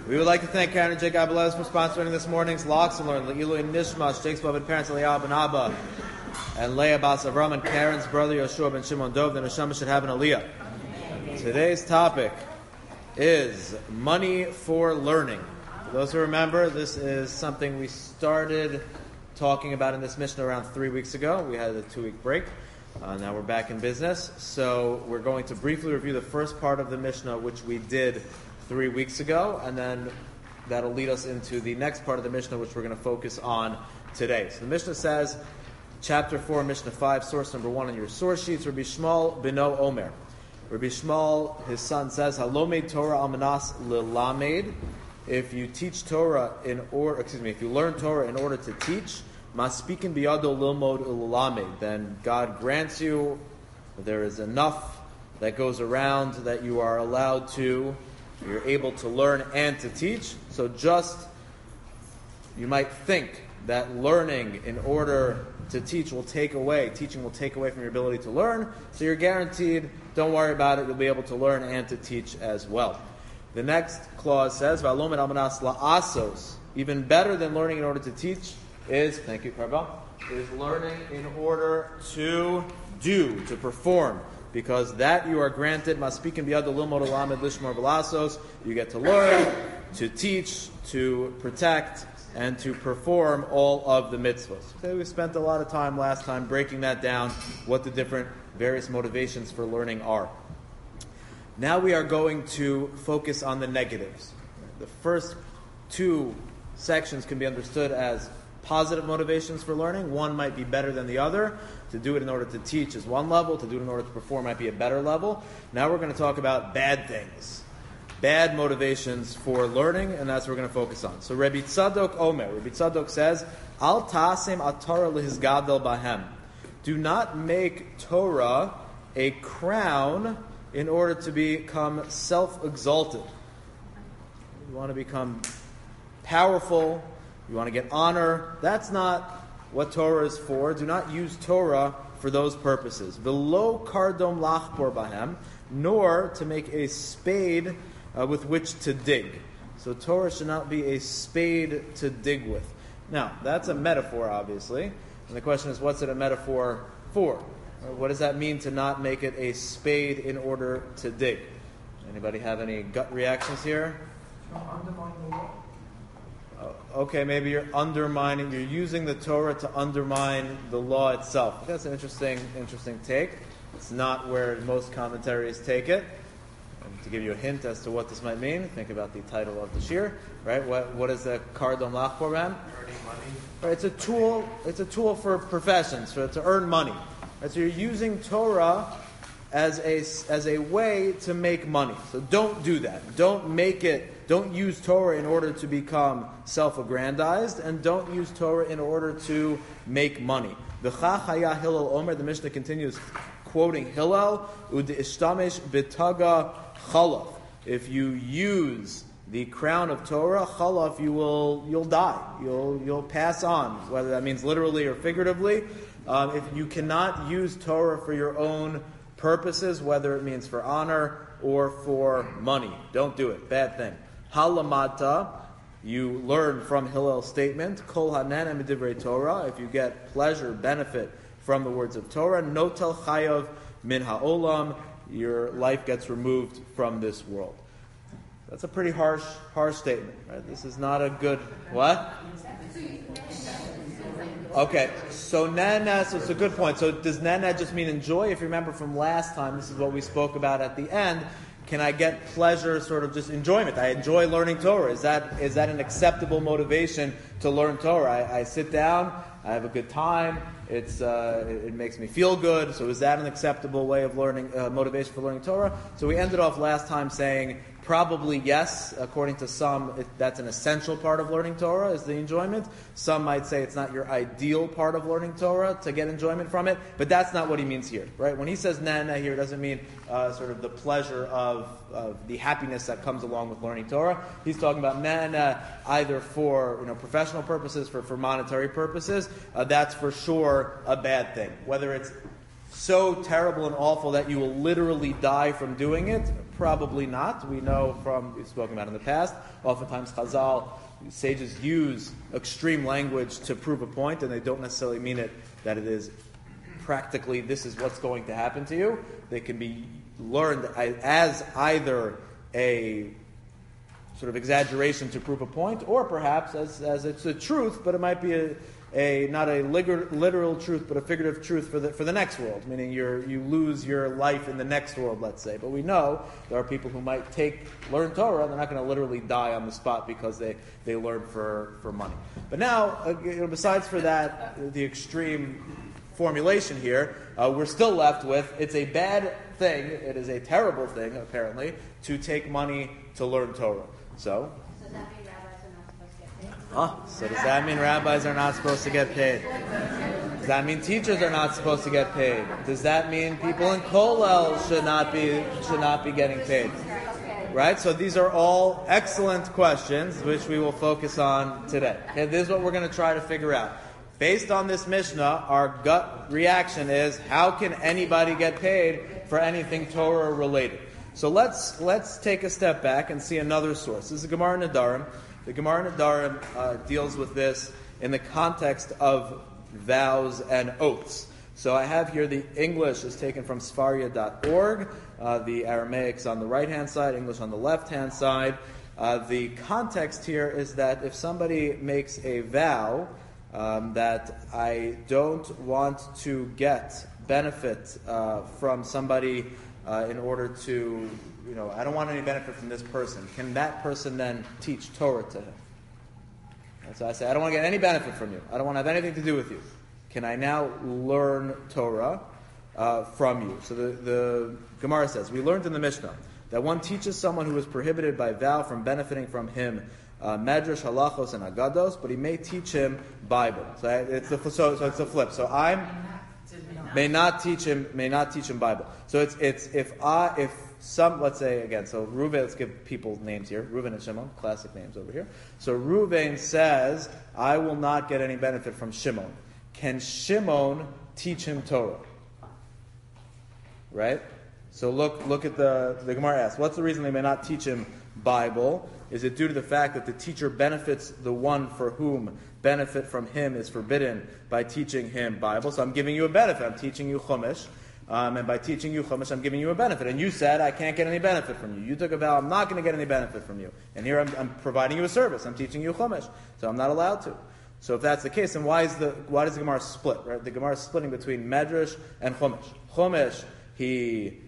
We would like to thank Karen and Jake Abelez for sponsoring this morning's Locks and Learn. Le'ilu Nishmash, Jake's beloved parents, Eliyahu ben Abba, and Leah Bas Avram, and Karen's brother, Yoshua ben Shimon Dov, the Neshama should have an Aliyah. Today's topic is money for learning. For those who remember, this is something we started talking about in this Mishnah around 3 weeks ago. We had a 2-week break. Now we're back in business. So we're going to briefly review the first part of the Mishnah, which we did 3 weeks ago, and then that'll lead us into the next part of the Mishnah, which we're going to focus on today. So the Mishnah says, Chapter 4, Mishnah 5, source number 1 on your source sheets, Rabbi Shmuel beno Omer. Rabbi Shmuel, his son, says, Halomed Torah almanas lilamed. If you teach Torah if you learn Torah in order to teach, maspikin biyado lilmod lilamed, then God grants you, there is enough that goes around that you are allowed to, you're able to learn and to teach. So you might think that learning in order to teach teaching will take away from your ability to learn. So you're guaranteed, don't worry about it, you'll be able to learn and to teach as well. The next clause says, V'alomed almanas la'asos. Even better than learning in order to teach is, thank you, Karba, is learning in order to do, to perform. Because that you are granted, maspikin biyad lilmod lamed lishmor v'lasos. You get to learn, to teach, to protect, and to perform all of the mitzvahs. So we spent a lot of time last time breaking that down, what the different various motivations for learning are. Now we are going to focus on the negatives. The first 2 sections can be understood as positive motivations for learning. One might be better than the other. To do it in order to teach is one level. To do it in order to perform might be a better level. Now we're going to talk about bad things. Bad motivations for learning, and that's what we're going to focus on. So Rabbi Tzadok Omer. Rabbi Tzadok says, Al ta'asem atara lehizgadel bahem. Do not make Torah a crown in order to become self-exalted. You want to become powerful. You want to get honor. That's not what Torah is for. Do not use Torah for those purposes. V'lo kardom lachbor bahem, nor to make a spade with which to dig. So Torah should not be a spade to dig with. Now, that's a metaphor, obviously. And the question is, what's it a metaphor for? What does that mean to not make it a spade in order to dig? Anybody have any gut reactions here? Okay, maybe you're using the Torah to undermine the law itself. That's an interesting take. It's not where most commentaries take it. And to give you a hint as to what this might mean, think about the title of the shir, right? What is the kardom lachbor bahem? Earning money. Right, it's a tool for professions, to earn money. Right, so you're using Torah as a way to make money. So don't do that. Don't use Torah in order to become self-aggrandized, and don't use Torah in order to make money. V'chachaya Hillel Omer, the Mishnah continues quoting Hillel, U'de'ishtamesh b'taga chalaf. If you use the crown of Torah, chalaf, you'll die. You'll pass on, whether that means literally or figuratively. If you cannot use Torah for your own purposes, whether it means for honor or for money, don't do it. Bad thing. Halamata, you learn from Hillel's statement, Kol hanen midivrei Torah, if you get pleasure, benefit from the words of Torah, Notel chayav min ha'olam, your life gets removed from this world. That's a pretty harsh statement, right? This is not a good, what? Okay, so nana, so it's a good point. So does nana just mean enjoy? If you remember from last time, this is what we spoke about at the end. Can I get pleasure, sort of just enjoyment? I enjoy learning Torah. Is that an acceptable motivation to learn Torah? I sit down, I have a good time, it makes me feel good. So is that an acceptable way of learning, motivation for learning Torah? So we ended off last time saying probably yes. According to some, that's an essential part of learning Torah, is the enjoyment. Some might say it's not your ideal part of learning Torah to get enjoyment from it, but that's not what he means here, right? When he says nana here, it doesn't mean sort of the pleasure of the happiness that comes along with learning Torah. He's talking about nana either for professional purposes, for monetary purposes. That's for sure a bad thing. Whether it's so terrible and awful that you will literally die from doing it, Probably not. We know we've spoken about in the past, oftentimes Chazal, sages use extreme language to prove a point, and they don't necessarily mean it that it is practically this is what's going to happen to you. They can be learned as either a sort of exaggeration to prove a point, or perhaps as it's a truth, but it might be not a literal truth, but a figurative truth for the next world, meaning you lose your life in the next world, let's say. But we know there are people who might learn Torah, and they're not going to literally die on the spot because they learn for money. But now, besides for that, the extreme formulation here, we're still left with it's a bad thing, it is a terrible thing, apparently, to take money to learn Torah. So does that mean rabbis are not supposed to get paid? Does that mean teachers are not supposed to get paid? Does that mean people in Kollel should not be getting paid? Right? So these are all excellent questions which we will focus on today. Okay, this is what we're going to try to figure out. Based on this Mishnah, our gut reaction is, how can anybody get paid for anything Torah related? So let's take a step back and see another source. This is the Gemara in Nedarim. The Gemara in Nedarim deals with this in the context of vows and oaths. So I have here the English is taken from Sfaria.org. The Aramaic is on the right-hand side, English on the left-hand side. The context here is that if somebody makes a vow that I don't want to get benefit from somebody in order to, I don't want any benefit from this person, can that person then teach Torah to him? And so I say, I don't want to get any benefit from you. I don't want to have anything to do with you. Can I now learn Torah from you? So the Gemara says, we learned in the Mishnah that one teaches someone who is prohibited by vow from benefiting from him Medrash, Halachos, and Agados, but he may teach him Bible. So it's the flip. So I may not teach him Bible. So it's if some, let's say again, so Reuven, let's give people names here. Reuven and Shimon, classic names over here. So Reuven says, I will not get any benefit from Shimon. Can Shimon teach him Torah? Right? So look at the Gemara asks, what's the reason they may not teach him Bible? Is it due to the fact that the teacher benefits the one for whom benefit from him is forbidden by teaching him Bible? So I'm giving you a benefit. I'm teaching you Chumash. And by teaching you Chumash, I'm giving you a benefit. And you said, I can't get any benefit from you. You took a vow, I'm not going to get any benefit from you. And here I'm providing you a service. I'm teaching you Chumash. So I'm not allowed to. So if that's the case, then why does the Gemara split? Right? The Gemara is splitting between Medrash and Chumash. Chumash, he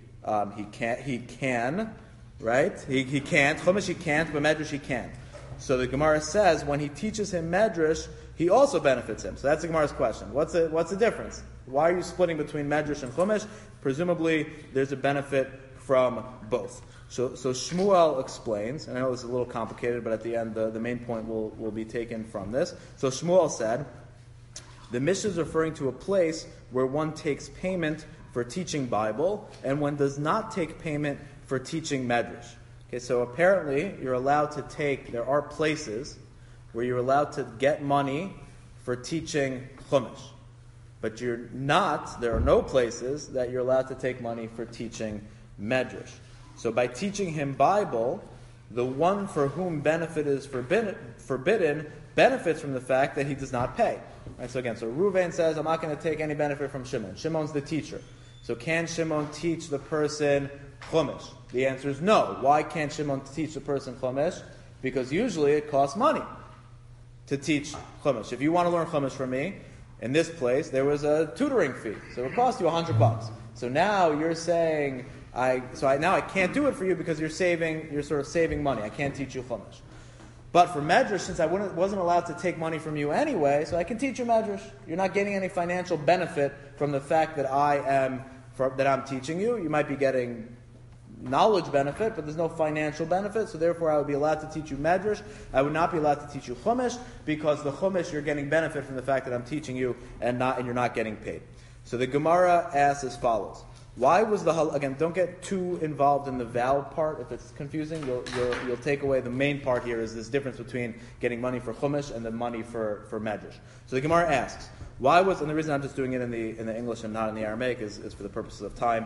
can, right? He can't. Chumash he can't, but Medrash he can. So the Gemara says when he teaches him Medrash, he also benefits him. So that's the Gemara's question. What's the difference? Why are you splitting between Medrash and Chumash? Presumably there's a benefit from both. So Shmuel explains, and I know this is a little complicated, but at the end the main point will be taken from this. So Shmuel said, the Mishnah is referring to a place where one takes payment for teaching Bible, and one does not take payment for teaching Medrash. Okay, so apparently you're allowed to there are places where you're allowed to get money for teaching Chumash. But there are no places that you're allowed to take money for teaching Medrash. So by teaching him Bible, the one for whom benefit is forbidden benefits from the fact that he does not pay. Right, so Reuven says, I'm not going to take any benefit from Shimon. Shimon's the teacher. So can Shimon teach the person Chumash? The answer is no. Why can't Shimon teach the person Chumash? Because usually it costs money to teach Chumash. If you want to learn Chumash from me, in this place, there was a tutoring fee. So it cost you $100. So now you're saying, I can't do it for you because you're sort of saving money. I can't teach you Chumash. But for Medrash, since I wasn't allowed to take money from you anyway, so I can teach you Medrash. You're not getting any financial benefit from the fact that I'm teaching you. You might be getting knowledge benefit, but there's no financial benefit, so therefore I would be allowed to teach you Medrash. I would not be allowed to teach you Chumash, because the Chumash you're getting benefit from the fact that I'm teaching you and you're not getting paid. So the Gemara asks as follows. Why was again, don't get too involved in the vow part. If it's confusing, you'll take away the main part here is this difference between getting money for Chumash and the money for Medrash. So the Gemara asks, and the reason I'm just doing it in the English and not in the Aramaic is for the purposes of time.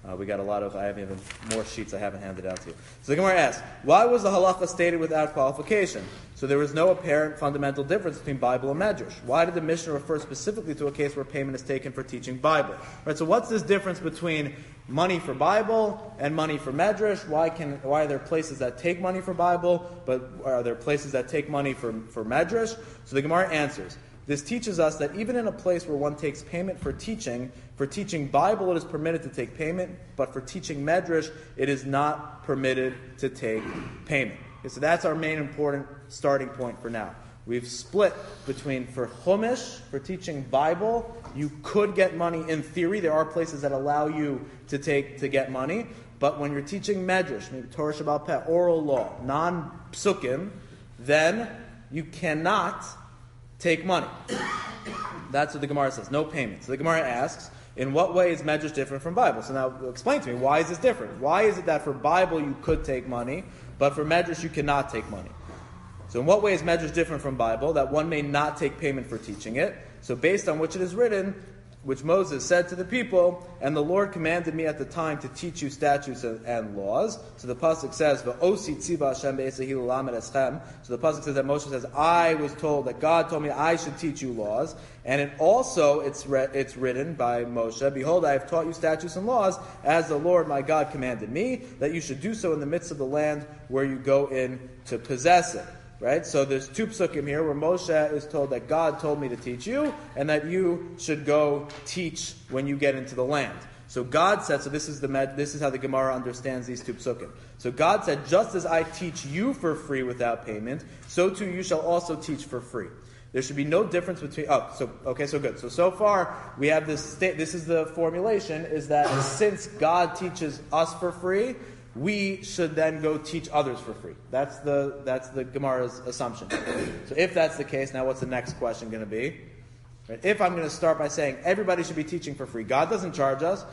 We got I have even more sheets I haven't handed out to you. So the Gemara asks, why was the halacha stated without qualification? So there was no apparent fundamental difference between Bible and Medrash. Why did the Mishnah refer specifically to a case where payment is taken for teaching Bible? Right, so what's this difference between money for Bible and money for Medrash? Why are there places that take money for Bible, but are there places that take money for Medrash? So the Gemara answers, this teaches us that even in a place where one takes payment for teaching Bible it is permitted to take payment, but for teaching Medrash it is not permitted to take payment. Okay, so that's our main important starting point for now. We've split between for Chumash, for teaching Bible, you could get money in theory. There are places that allow you to get money, but when you're teaching Medrash, maybe Torah Shabbal Peh, oral law, non-psukim, then you cannot take money. That's what the Gemara says, no payment. So the Gemara asks, in what way is Medrash different from Bible? So now explain to me, why is this different? Why is it that for Bible you could take money, but for Medrash you cannot take money? So in what way is Medrash different from Bible, that one may not take payment for teaching it? So based on which it is written, which Moses said to the people, and the Lord commanded me at the time to teach you statutes and laws. So the pasuk says, "V'osi tziva Hashem be'esahilu lamed eschem." So the pasuk says that Moshe says, "I was told that God told me I should teach you laws," and it's written by Moshe, "Behold, I have taught you statutes and laws, as the Lord my God commanded me, that you should do so in the midst of the land where you go in to possess it." Right? So there's two psukim here where Moshe is told that God told me to teach you, and that you should go teach when you get into the land. So God said, so this is how the Gemara understands these two psukim. So God said, just as I teach you for free without payment, so too you shall also teach for free. There should be no difference between. So good. So far we have this. This is the formulation: is that since God teaches us for free, we should then go teach others for free. That's the Gemara's assumption. So if that's the case, now what's the next question going to be? Right? If I'm going to start by saying everybody should be teaching for free, God doesn't charge us,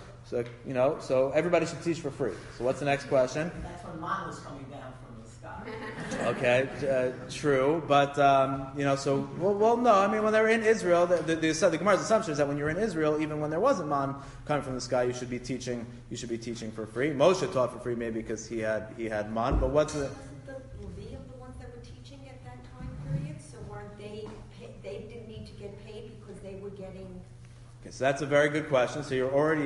so everybody should teach for free. So what's the next question? That's when man was coming down from the sky. Okay, true, but so no. I mean, when they were in Israel, the Gemara's assumption is that when you're in Israel, even when there wasn't man coming from the sky, you should be teaching. You should be teaching for free. Moshe taught for free, maybe because he had man. But what's the Levium the ones that were teaching at that time period? So weren't they? They didn't need to get paid because they were getting. Okay, so that's a very good question. So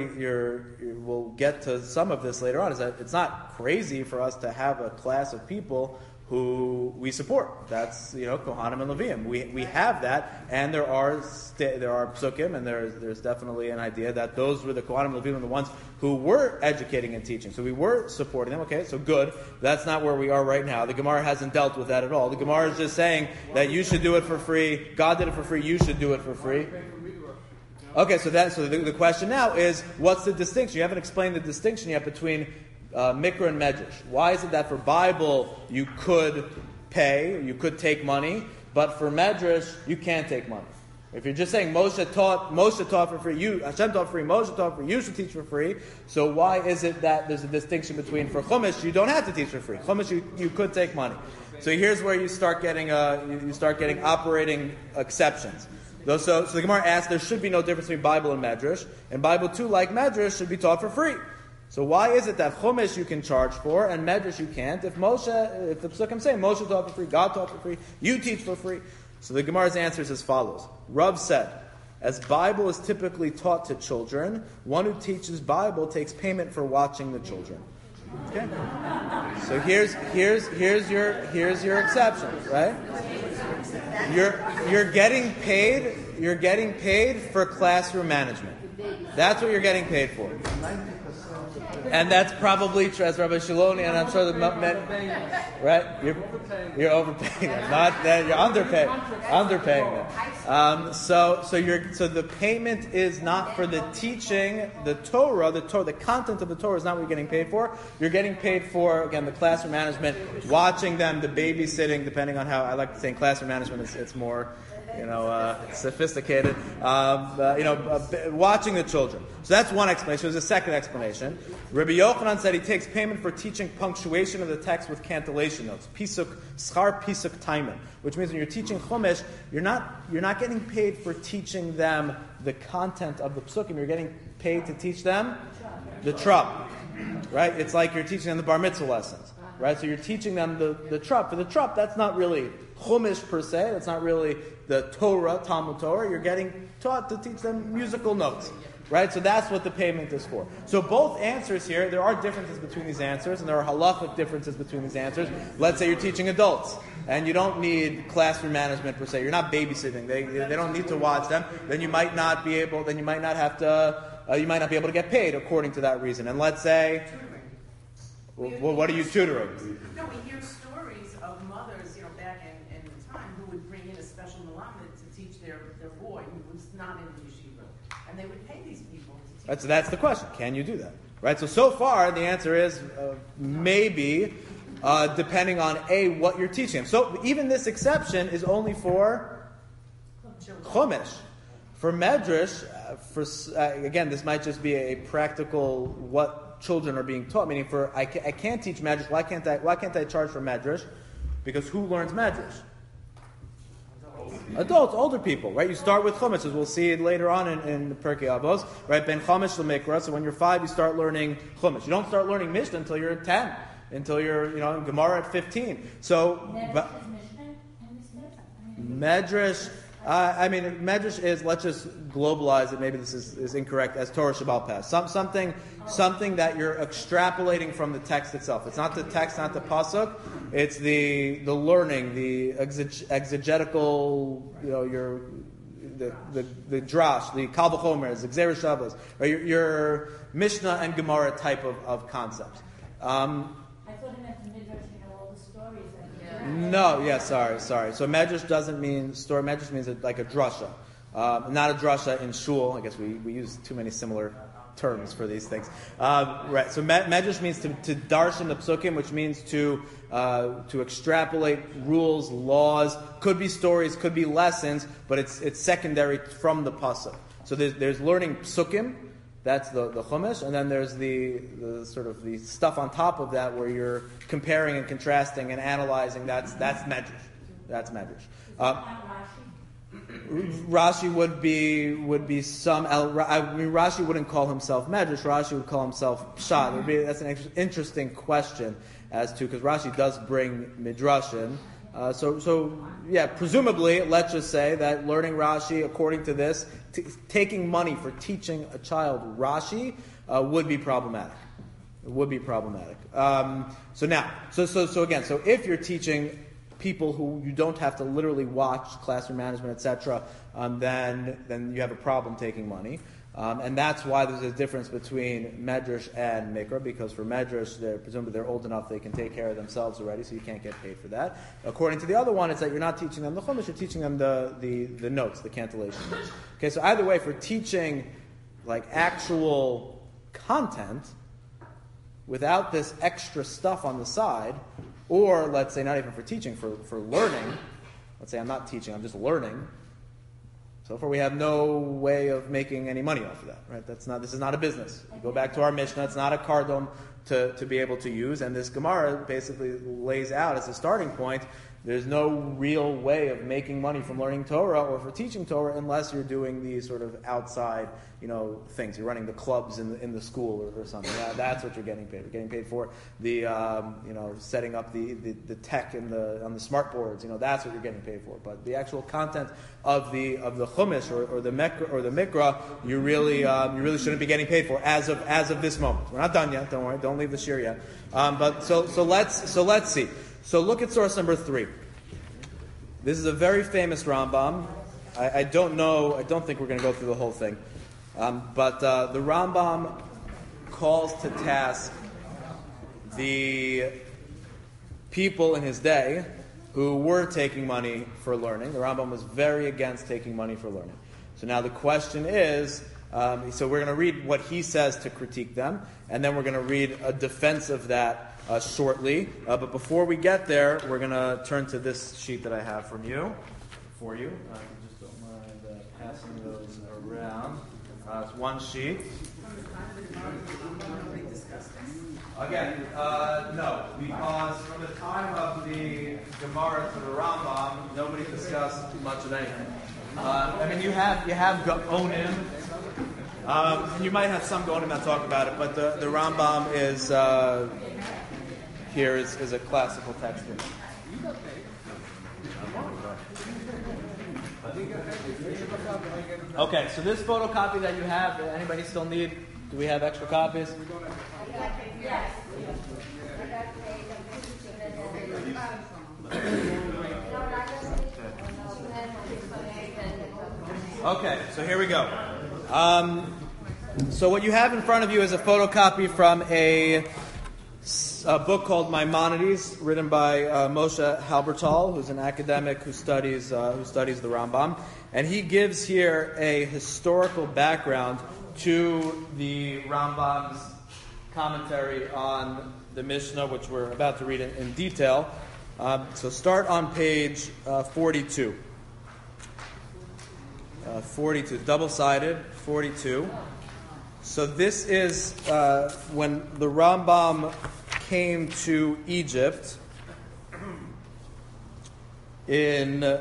we'll get to some of this later on. Is that it's not crazy for us to have a class of people who we support. That's Kohanim and Levium. We have that, and there are psukim, and there's definitely an idea that those were the Kohanim and Levium, the ones who were educating and teaching. So we were supporting them. Okay, so good. That's not where we are right now. The Gemara hasn't dealt with that at all. The Gemara is just saying that you should do it for free. God did it for free. You should do it for free. Okay, so the question now is, what's the distinction? You haven't explained the distinction yet between Mikra and Medrash. Why is it that for Bible you could pay, you could take money, but for Medrash you can't take money? If you're just saying Moshe taught for free, Hashem taught for free, Moshe taught for free, you should teach for free. So why is it that there's a distinction between for Chumash you don't have to teach for free? Chumash you could take money. So here's where you start getting operating exceptions. So the Gemara asks, there should be no difference between Bible and Medrash, and Bible too, like Medrash, should be taught for free. So why is it that Chumash you can charge for and Medrash you can't? If the Psukim say Moshe taught for free, God taught for free, you teach for free. So the Gemara's answer is as follows. Rav said, as Bible is typically taught to children, one who teaches Bible takes payment for watching the children. Okay? So here's your exception, right? You're getting paid for classroom management. That's what you're getting paid for. And that's probably true, as Rabbi Shiloni, and I'm sure the men, right? You're overpaying them. Not that you're underpaying them. So the payment is not for the teaching, the Torah, the content of the Torah is not what you're getting paid for. You're getting paid for, again, the classroom management, watching them, the babysitting, depending on how I like to say in classroom management, it's more sophisticated, watching the children. So that's one explanation. There's a second explanation. Rabbi Yochanan said he takes payment for teaching punctuation of the text with cantillation notes. Schar pisuk taimen, which means when you're teaching Chumash, you're not getting paid for teaching them the content of the psukim. You're getting paid to teach them the trup, right? It's like you're teaching them the bar mitzvah lessons, right? So you're teaching them the trup. For the trup, that's not really chumash per se. That's not really the Torah, Talmud Torah. You're getting taught to teach them musical notes, right? So that's what the payment is for. So both answers here, there are differences between these answers, and there are halachic differences between these answers. Let's say you're teaching adults, and you don't need classroom management per se. You're not babysitting. They don't need to watch them. Then you might not be able. Then you might not have to. You might not be able to get paid according to that reason. And let's say, well, what are you tutoring? No, we hear stories of mothers, back in the time, who would bring in a special melamed to teach their boy who was not in the yeshiva, and they would pay these people to teach. Right, so that's the question. Can you do that? Right. So far, the answer is maybe, depending on what you're teaching them. So even this exception is only for chumash. For medrash, again, this might just be a practical what children are being taught. Meaning, I can't teach medrash. Why can't I charge for medrash? Because who learns medrash? Adults, older people, right? You start with chumash, as we'll see later on in the Pirkei Avos, right? Ben chumash l'mikra. So when you're 5, you start learning chumash. You don't start learning mishnah until you're 10, until you're in Gemara at 15. So medrash. Medrash is, let's just globalize it, maybe this is incorrect, as Torah Shabbal Peh. Something that you're extrapolating from the text itself. It's not the text, not the pasuk. It's the learning, the exegetical, the drash, the kal v'chomer, the gzeira shavos, or your Mishnah and Gemara type of concepts. I thought it meant the midrash, all the stories. No, sorry. So medrash doesn't mean story. Medrash means like a drasha, not a drasha in shul. I guess we use too many similar terms for these things. Right. So medrash means to darshan the psukim, which means to extrapolate rules, laws. Could be stories, could be lessons, but it's secondary from the pasuk. So there's learning psukim. That's the chumash, and then there's the sort of the stuff on top of that where you're comparing and contrasting and analyzing. That's medrash. That's medrash. Rashi would be some. Rashi wouldn't call himself medrash. Rashi would call himself pshat. That's an interesting question as to, because Rashi does bring midrashim. Presumably, let's just say that learning Rashi, according to this, taking money for teaching a child Rashi would be problematic. It would be problematic. So if you're teaching people who you don't have to literally watch classroom management, etc., then you have a problem taking money. And that's why there's a difference between medrash and mikra, because for medrash, presumably they're old enough they can take care of themselves already, so you can't get paid for that. According to the other one, it's that you're not teaching them the chumash, you're teaching them the notes, the cantillation notes. Okay, so either way, for teaching like actual content without this extra stuff on the side, or let's say not even for teaching, for learning, let's say I'm not teaching, I'm just learning. So far, we have no way of making any money off of that, right? This is not a business. You go back to our Mishnah, it's not a cardom to be able to use, and this Gemara basically lays out as a starting point, there's no real way of making money from learning Torah or for teaching Torah unless you're doing these sort of outside, things. You're running the clubs in the school or something. That's what you're getting paid. You're getting paid for the, setting up the tech on the smart boards. That's what you're getting paid for. But the actual content of the chumash or the mikra, you really shouldn't be getting paid for as of this moment. We're not done yet. Don't worry. Don't leave the shir yet. So let's see. So look at source number 3. This is a very famous Rambam. I don't think we're going to go through the whole thing. But the Rambam calls to task the people in his day who were taking money for learning. The Rambam was very against taking money for learning. So now the question is, so we're going to read what he says to critique them, and then we're going to read a defense of that shortly. But before we get there, we're going to turn to this sheet that I have for you. I just don't mind passing those around. It's one sheet. Again, no, because from the time of the Gemara to the Rambam, nobody discussed much of anything. You have Gaonim. You might have some going that talk about it, but the Rambam is here is a classical text here. Okay, so this photocopy that you have, anybody still need? Do we have extra copies? Yes. Okay, so here we go. So what you have in front of you is a photocopy from a book called Maimonides, written by Moshe Halbertal, who's an academic who studies the Rambam, and he gives here a historical background to the Rambam's commentary on the Mishnah, which we're about to read in detail. So start on page 42. 42, double-sided, 42. So this is when the Rambam came to Egypt in the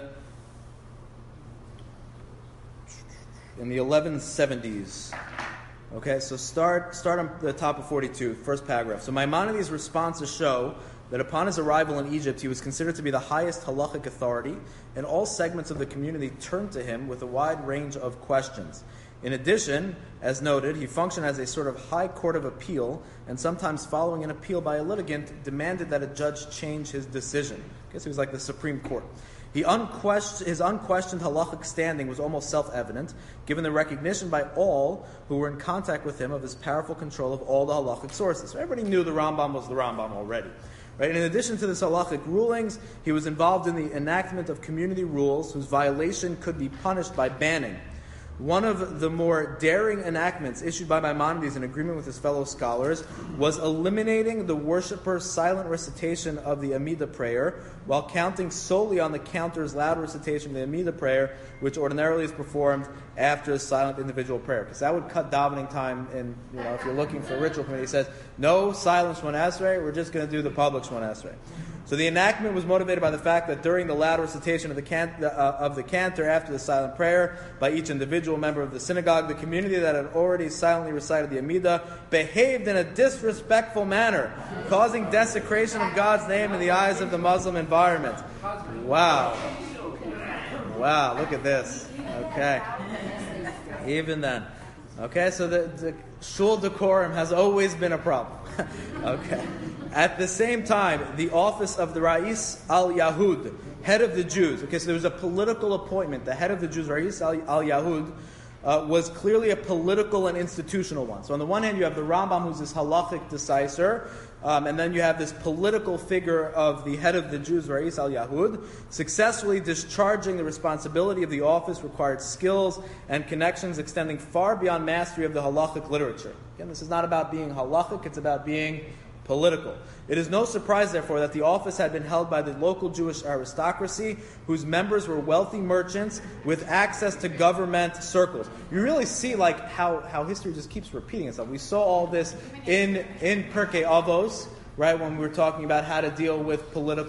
1170s. Okay, so start on the top of 42, first paragraph. So Maimonides' responses show that upon his arrival in Egypt, he was considered to be the highest halachic authority, and all segments of the community turned to him with a wide range of questions. In addition, as noted, he functioned as a sort of high court of appeal, and sometimes following an appeal by a litigant, demanded that a judge change his decision. I guess he was like the Supreme Court. His unquestioned halachic standing was almost self-evident, given the recognition by all who were in contact with him of his powerful control of all the halachic sources. So everybody knew the Rambam was the Rambam already. Right? And in addition to the halachic rulings, he was involved in the enactment of community rules whose violation could be punished by banning. One of the more daring enactments issued by Maimonides in agreement with his fellow scholars was eliminating the worshipper's silent recitation of the Amidah prayer while counting solely on the counter's loud recitation of the Amidah prayer, which ordinarily is performed after a silent individual prayer. Because that would cut davening time in, if you're looking for a ritual committee, it says, no silent Shemona Esrei, we're just going to do the public Shemona Esrei. So the enactment was motivated by the fact that during the loud recitation of the cantor after the silent prayer by each individual member of the synagogue, the community that had already silently recited the Amidah behaved in a disrespectful manner, causing desecration of God's name in the eyes of the Muslim environment. Wow, look at this. Okay. Even then. Okay, so the shul decorum has always been a problem. Okay. At the same time, the office of the Rais al-Yahud, head of the Jews, okay, so there was a political appointment. The head of the Jews, Rais al-Yahud, was clearly a political and institutional one. So on the one hand, you have the Rambam, who's this halachic decisor, and then you have this political figure of the head of the Jews, Rais al-Yahud. Successfully discharging the responsibility of the office required skills and connections extending far beyond mastery of the halachic literature. Again, this is not about being halachic, it's about being political. It is no surprise, therefore, that the office had been held by the local Jewish aristocracy, whose members were wealthy merchants with access to government circles. You really see how history just keeps repeating itself. We saw all this in Pirkei Avos, right, when we were talking about how to deal with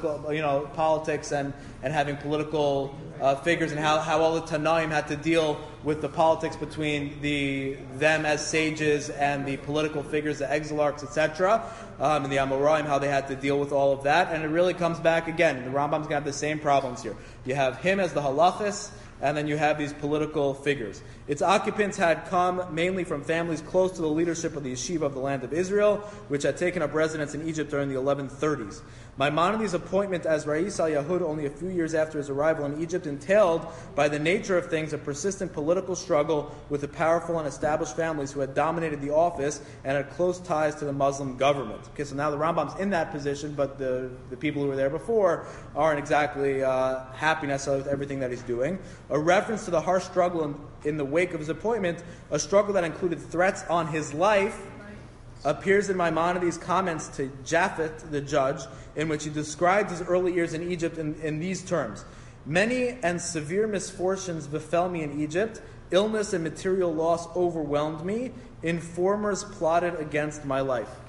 politics and having political figures, and how all the Tanaim had to deal with the politics between them as sages and the political figures, the exilarchs, etc., and the Amoraim, how they had to deal with all of that. And it really comes back again. The Rambam's going to have the same problems here. You have him as the halachis, and then you have these political figures. Its occupants had come mainly from families close to the leadership of the yeshiva of the land of Israel, which had taken up residence in Egypt during the 1130s. Maimonides' appointment as Rais al-Yahud only a few years after his arrival in Egypt entailed, by the nature of things, a persistent political struggle with the powerful and established families who had dominated the office and had close ties to the Muslim government. Okay, so now the Rambam's in that position, but the people who were there before aren't exactly happy necessarily with everything that he's doing. A reference to the harsh struggle in the wake of his appointment, a struggle that included threats on his life, appears in Maimonides' comments to Japhet, the judge, in which he described his early years in Egypt in these terms. Many and severe misfortunes befell me in Egypt. Illness and material loss overwhelmed me. Informers plotted against my life.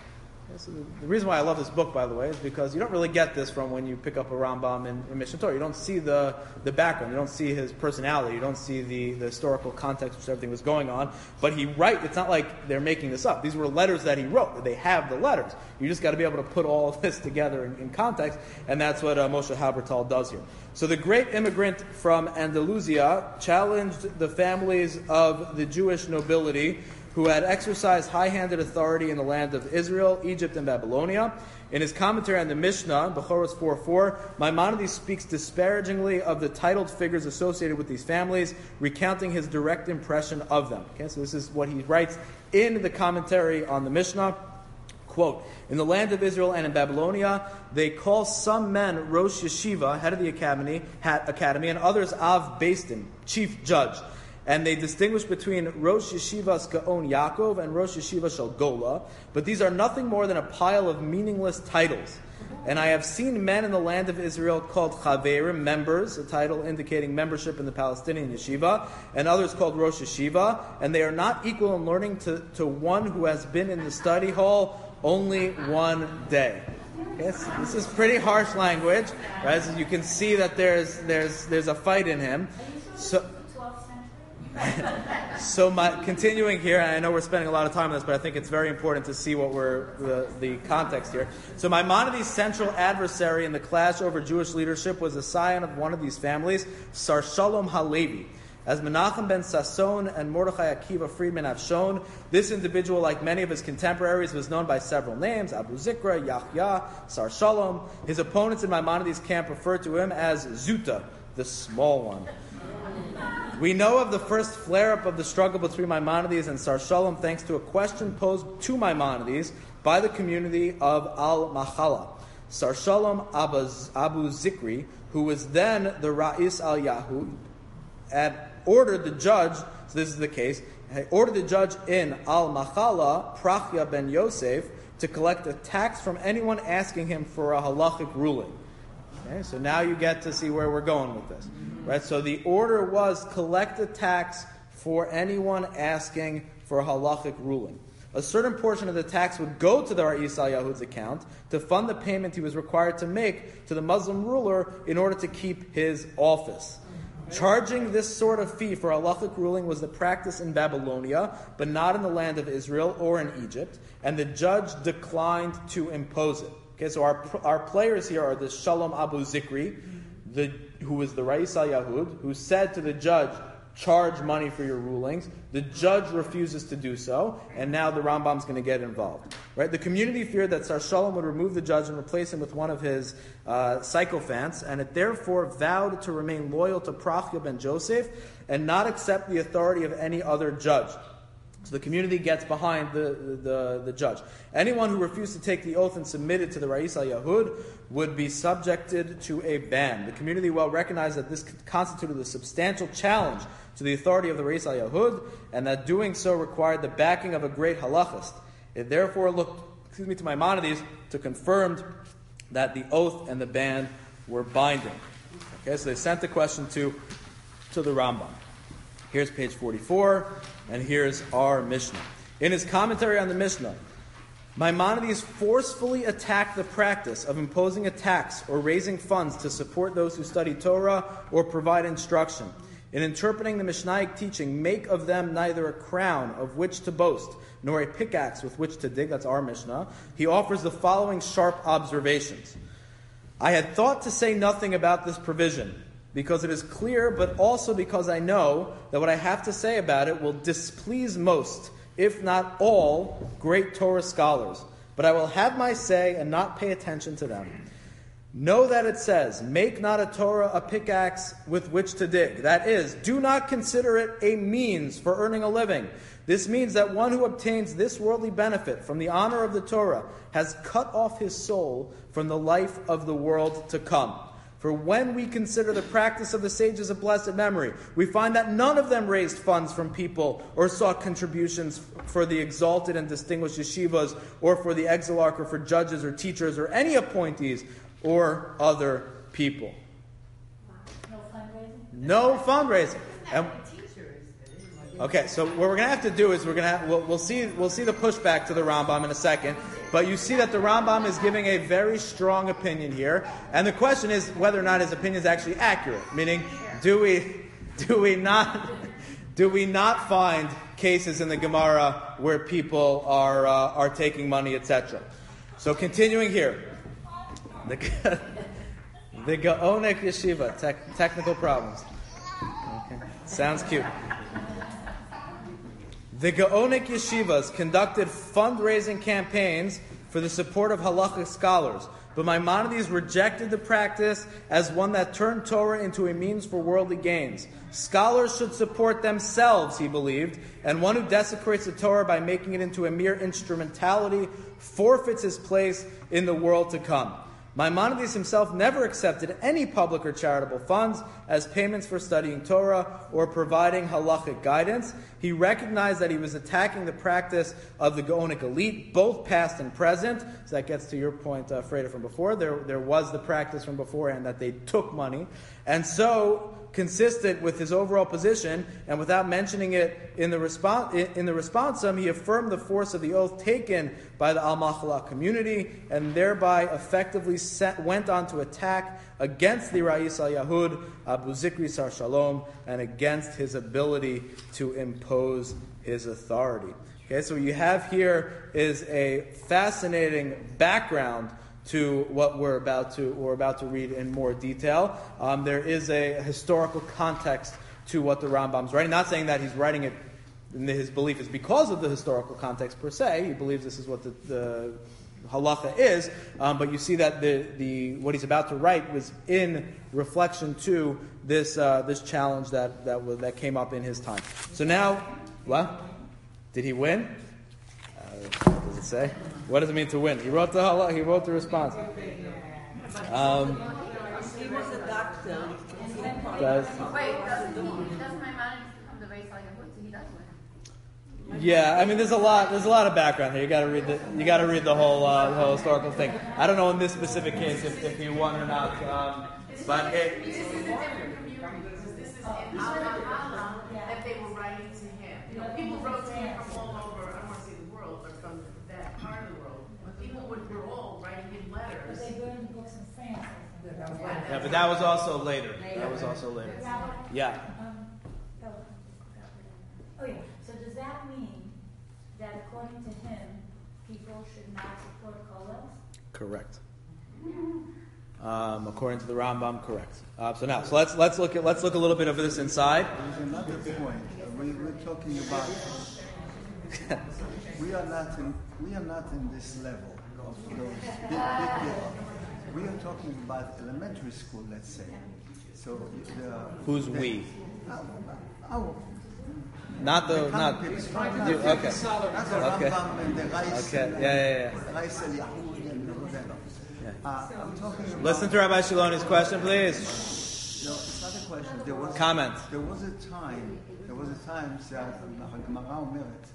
So the reason why I love this book, by the way, is because you don't really get this from when you pick up a Rambam in Mishnah Torah. You don't see the background. You don't see his personality. You don't see the historical context which everything was going on. But it's not like they're making this up. These were letters that he wrote. They have the letters. You just got to be able to put all of this together in context, and that's what Moshe Habertal does here. So the great immigrant from Andalusia challenged the families of the Jewish nobility who had exercised high-handed authority in the land of Israel, Egypt, and Babylonia. In his commentary on the Mishnah, Bechoros 4:4, Maimonides speaks disparagingly of the titled figures associated with these families, recounting his direct impression of them. Okay, so this is what he writes in the commentary on the Mishnah. Quote, in the land of Israel and in Babylonia, they call some men Rosh Yeshiva, head of the academy, and others Av Beis Din, chief judge. And they distinguish between Rosh Yeshiva's Gaon Yaakov and Rosh Yeshiva Shel Gola, but these are nothing more than a pile of meaningless titles. And I have seen men in the land of Israel called Chaverim, members, a title indicating membership in the Palestinian yeshiva, and others called Rosh Yeshiva, and they are not equal in learning to one who has been in the study hall only one day. Yes, this is pretty harsh language, right? So you can see that there's a fight in him. So continuing here, and I know we're spending a lot of time on this, but I think it's very important to see what the context here. So Maimonides' central adversary in the clash over Jewish leadership was a scion of one of these families, Sar Shalom HaLevi. As Menachem ben Sasson and Mordechai Akiva Friedman have shown, this individual, like many of his contemporaries, was known by several names: Abu Zikra, Yahya, Sar Shalom. His opponents in Maimonides' camp referred to him as Zuta, the small one. We know of the first flare-up of the struggle between Maimonides and Sar Shalom thanks to a question posed to Maimonides by the community of Al-Machala. Sar Shalom Abu Zikri, who was then the Ra'is al-Yahud, had ordered the judge, so this is the case, ordered the judge in Al-Machala, Prachya ben Yosef, to collect a tax from anyone asking him for a halachic ruling. Okay, so now you get to see where we're going with this. Right? So the order was collect a tax for anyone asking for a halachic ruling. A certain portion of the tax would go to the Ra'is al-Yahud's account to fund the payment he was required to make to the Muslim ruler in order to keep his office. Charging this sort of fee for halachic ruling was the practice in Babylonia, but not in the land of Israel or in Egypt, and the judge declined to impose it. Okay, so our players here are the Shalom Abu Zikri, who was the Ra'is al-Yahud, who said to the judge, charge money for your rulings. The judge refuses to do so, and now the Rambam's going to get involved. Right? The community feared that Sar Shalom would remove the judge and replace him with one of his sycophants, and it therefore vowed to remain loyal to Prachya ben Joseph and not accept the authority of any other judge. So the community gets behind the judge. Anyone who refused to take the oath and submitted to the Ra'is al-Yahud would be subjected to a ban. The community well recognized that this constituted a substantial challenge to the authority of the Ra'is al-Yahud, and that doing so required the backing of a great halachist. It therefore looked, to Maimonides to confirm that the oath and the ban were binding. Okay, so they sent the question to the Rambam. Here's page 44, and here's our Mishnah. In his commentary on the Mishnah, Maimonides forcefully attacked the practice of imposing a tax or raising funds to support those who study Torah or provide instruction. In interpreting the Mishnaic teaching, make of them neither a crown of which to boast, nor a pickaxe with which to dig, that's our Mishnah, he offers the following sharp observations. I had thought to say nothing about this provision, because it is clear, but also because I know that what I have to say about it will displease most, if not all, great Torah scholars. But I will have my say and not pay attention to them. Know that it says, make not a Torah a pickaxe with which to dig. That is, do not consider it a means for earning a living. This means that one who obtains this worldly benefit from the honor of the Torah has cut off his soul from the life of the world to come. For when we consider the practice of the sages of blessed memory, we find that none of them raised funds from people or sought contributions for the exalted and distinguished yeshivas or for the exilarch or for judges or teachers or any appointees or other people. No fundraising? No fundraising. And, okay, so what we're going to have to do is we'll see the pushback to the Rambam in a second. But you see that the Rambam is giving a very strong opinion here. And the question is whether or not his opinion is actually accurate. Meaning, do we not find cases in the Gemara where people are taking money, etc.? So continuing here. The Gaonek Yeshiva, technical problems. Okay. Sounds cute. The Gaonik Yeshivas conducted fundraising campaigns for the support of halachic scholars, but Maimonides rejected the practice as one that turned Torah into a means for worldly gains. Scholars should support themselves, he believed, and one who desecrates the Torah by making it into a mere instrumentality forfeits his place in the world to come. Maimonides himself never accepted any public or charitable funds as payments for studying Torah or providing halachic guidance. He recognized that he was attacking the practice of the Gaonic elite, both past and present. So that gets to your point, Freda, from before. There was the practice from beforehand that they took money. And so, consistent with his overall position, and without mentioning it in the responsum, he affirmed the force of the oath taken by the Al-Machala community, and thereby effectively went on to attack against the Rais al-Yahud, Abu Zikri Sar Shalom, and against his ability to impose his authority. Okay, so what you have here is a fascinating background to what we're about to read in more detail. There is a historical context to what the Rambam's writing. Not saying that he's writing it, and his belief is because of the historical context per se. He believes this is what the halacha is, but you see that the what he's about to write was in reflection to this challenge that came up in his time. So now, what did he win? What does it say? What does it mean to win? He wrote the halakha. He wrote the response. He was a doctor. Doesn't Maimonides become the race like a hood, so he does win? Yeah, I mean, there's a lot of background here. You got to read the whole historical thing. I don't know in this specific case if he won or not, but it. This is a different community because this is in Al-Mahala that they were writing to him. You know, people wrote to him from all over. I don't want to say the world, but from that part of the world. People were all writing him letters. They burned books in France, I think. Yeah, but that was also later. Yeah. Oh yeah. So does that mean that according to him, people should not support kollels? Correct. According to the Rambam, correct. So let's look a little bit of this inside. There's another point. We're talking about. We are not in this level of those big people. We are talking about elementary school, let's say. So Who's we? Our Not you. Okay. That's the Okay. Rambam and the Rais. Okay. Yeah. Rais al-Yahud and whatever. I'm talking about. Listen to Rabbi Shiloni's question, please. No, it's not a question. Comment. There was a time שהגמרא אומרת,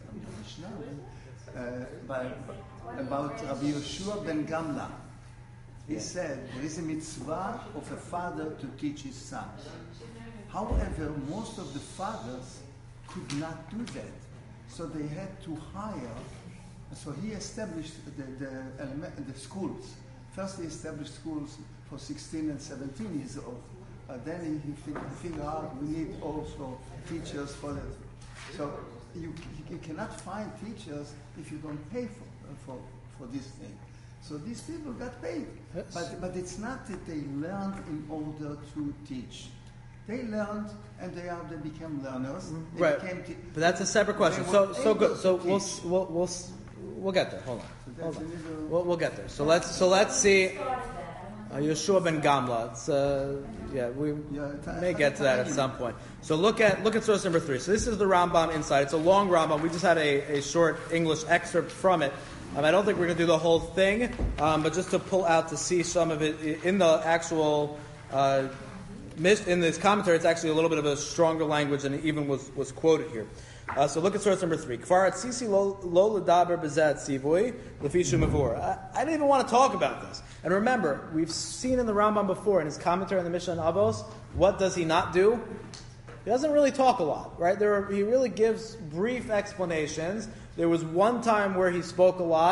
about Rabbi Yoshua ben Gamla. He said there is a mitzvah of a father to teach his son. However, most of the fathers could not do that, so they had to hire. So he established the schools. First, he established schools for 16 and 17 years old. Then he figured out we need also teachers for that. So you cannot find teachers if you don't pay for this thing. So these people got paid, but it's not that they learned in order to teach. They learned and they became learners. They Right, became but that's a separate question. So good. So we'll get there. Hold on. We'll get there. So let's see. Yeshua ben Gamla. We may get to that at some point. So look at source number 3. So this is the Rambam inside. It's a long Rambam. We just had a short English excerpt from it. I don't think we're going to do the whole thing, but just to pull out to see some of it in the actual in this commentary. It's actually a little bit of a stronger language than it even was quoted here. So look at source number 3. Kfar atzisi lo ledaber b'zeh tzivui lefi shumavur. I didn't even want to talk about this. And remember, we've seen in the Rambam before in his commentary on the Mishnah and Avos. What does he not do? He doesn't really talk a lot, right? He really gives brief explanations. There was one time where he spoke a lot,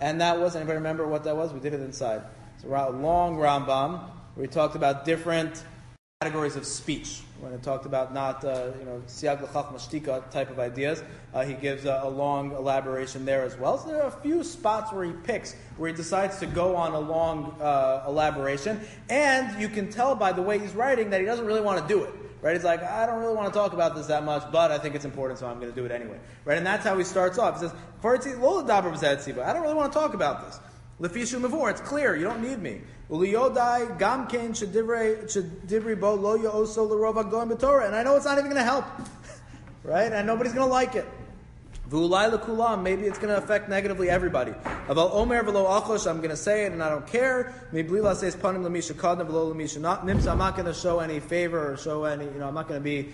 And that was, anybody remember what that was? We did it inside. It's a long Rambam where we talked about different categories of speech. When it talked about not, siyag l'chachma shtika type of ideas, he gives a long elaboration there as well. So there are a few spots where he picks, where he decides to go on a long elaboration. And you can tell by the way he's writing that he doesn't really want to do it. Right? He's like, I don't really want to talk about this that much, but I think it's important, so I'm going to do it anyway. Right? And that's how he starts off. He says, I don't really want to talk about this. Lefishu mavur, it's clear, you don't need me. Uliyodai gam kein shedivri bo lo yo'oso l'rov hagdolim b'Torah, and I know it's not even going to help, right? And nobody's going to like it. V'ulai l'kulam, maybe it's going to affect negatively everybody. Aval omer v'lo achosh, I'm going to say it and I don't care. Mibli la'seis panim l'misha kadna v'lo l'misha nimsa, I'm not going to show any favor or show any, I'm not going to be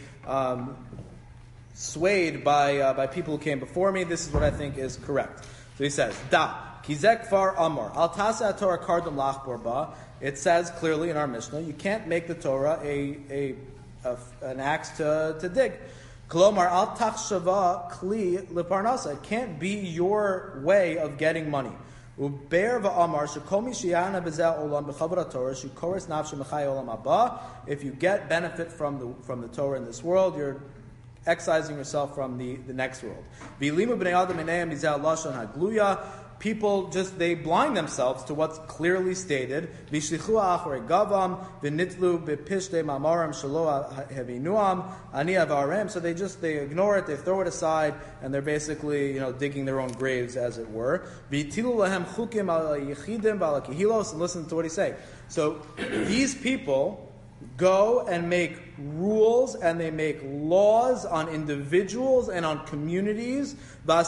swayed by people who came before me. This is what I think is correct. So he says, Da. Kizek far amar al tasa Torah kardum lachbor ba. It says clearly in our Mishnah, you can't make the Torah an axe to dig. Kolomar al tachshava kli leparnasa. It can't be your way of getting money. Uber va'amar shekomi sheyana bezel olam b'chavra Torah shukores nafshe mechai olam haba. If you get benefit from the Torah in this world, you're excising yourself from the next world. V'limu b'nei adam ineim bizel lashon hagluya. People they blind themselves to what's clearly stated. V'shlichua acharei gavam v'nitlu b'pishtei mamarim shelo hevinuam ani avarem. So they ignore it, they throw it aside, and they're basically digging their own graves, as it were. V'tilu lahem chukim al yichidim v'al kihilos. And listen to what he's saying. So these people go and make rules and they make laws on individuals and on communities. They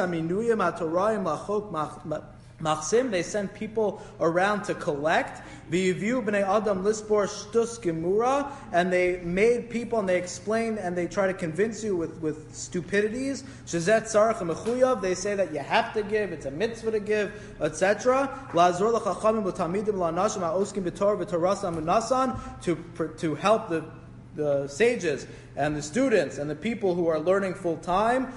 send people around to collect. And they made people and they explain and they try to convince you with stupidities. They say that you have to give, it's a mitzvah to give, etc. To help the sages and the students and the people who are learning full time.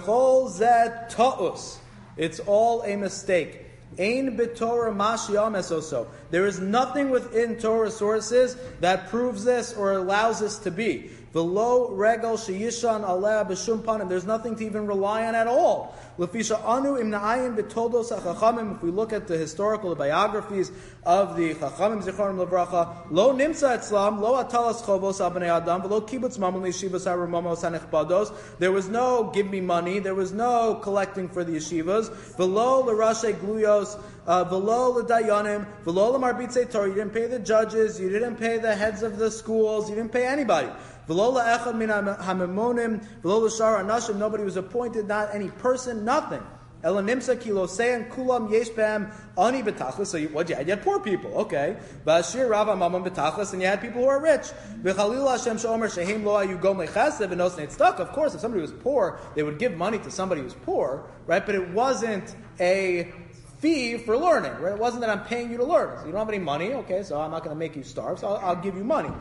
It's all a mistake. Ein b'Torah mashiyam esoso. There is nothing within Torah sources that proves this or allows this to be. V'lo regal sheyishan aleh b'shum panim. There's nothing to even rely on at all. L'fisha anu im na'ayin b'toldos ha'chachamim. If we look at the historical biographies of the chachamim zichronim levracha, lo nimsa etzlam, lo atalas chovos abnei adam, v'lo kibbutz mamon liyeshivas ha'ramamos ha'nechbados. There was no give me money. There was no collecting for the yeshivas. V'lo l'rashei gluyos, v'lo l'dayanim, v'lo l'marbitzei Torah. You didn't pay the judges. You didn't pay the heads of the schools. You didn't pay anybody. Nobody was appointed, not any person, nothing. So what you had poor people, okay. And you had people who are rich. Of course, if somebody was poor, they would give money to somebody who was poor, right? But it wasn't a fee for learning, right? It wasn't that I'm paying you to learn. So you don't have any money, okay, so I'm not going to make you starve, so I'll give you money.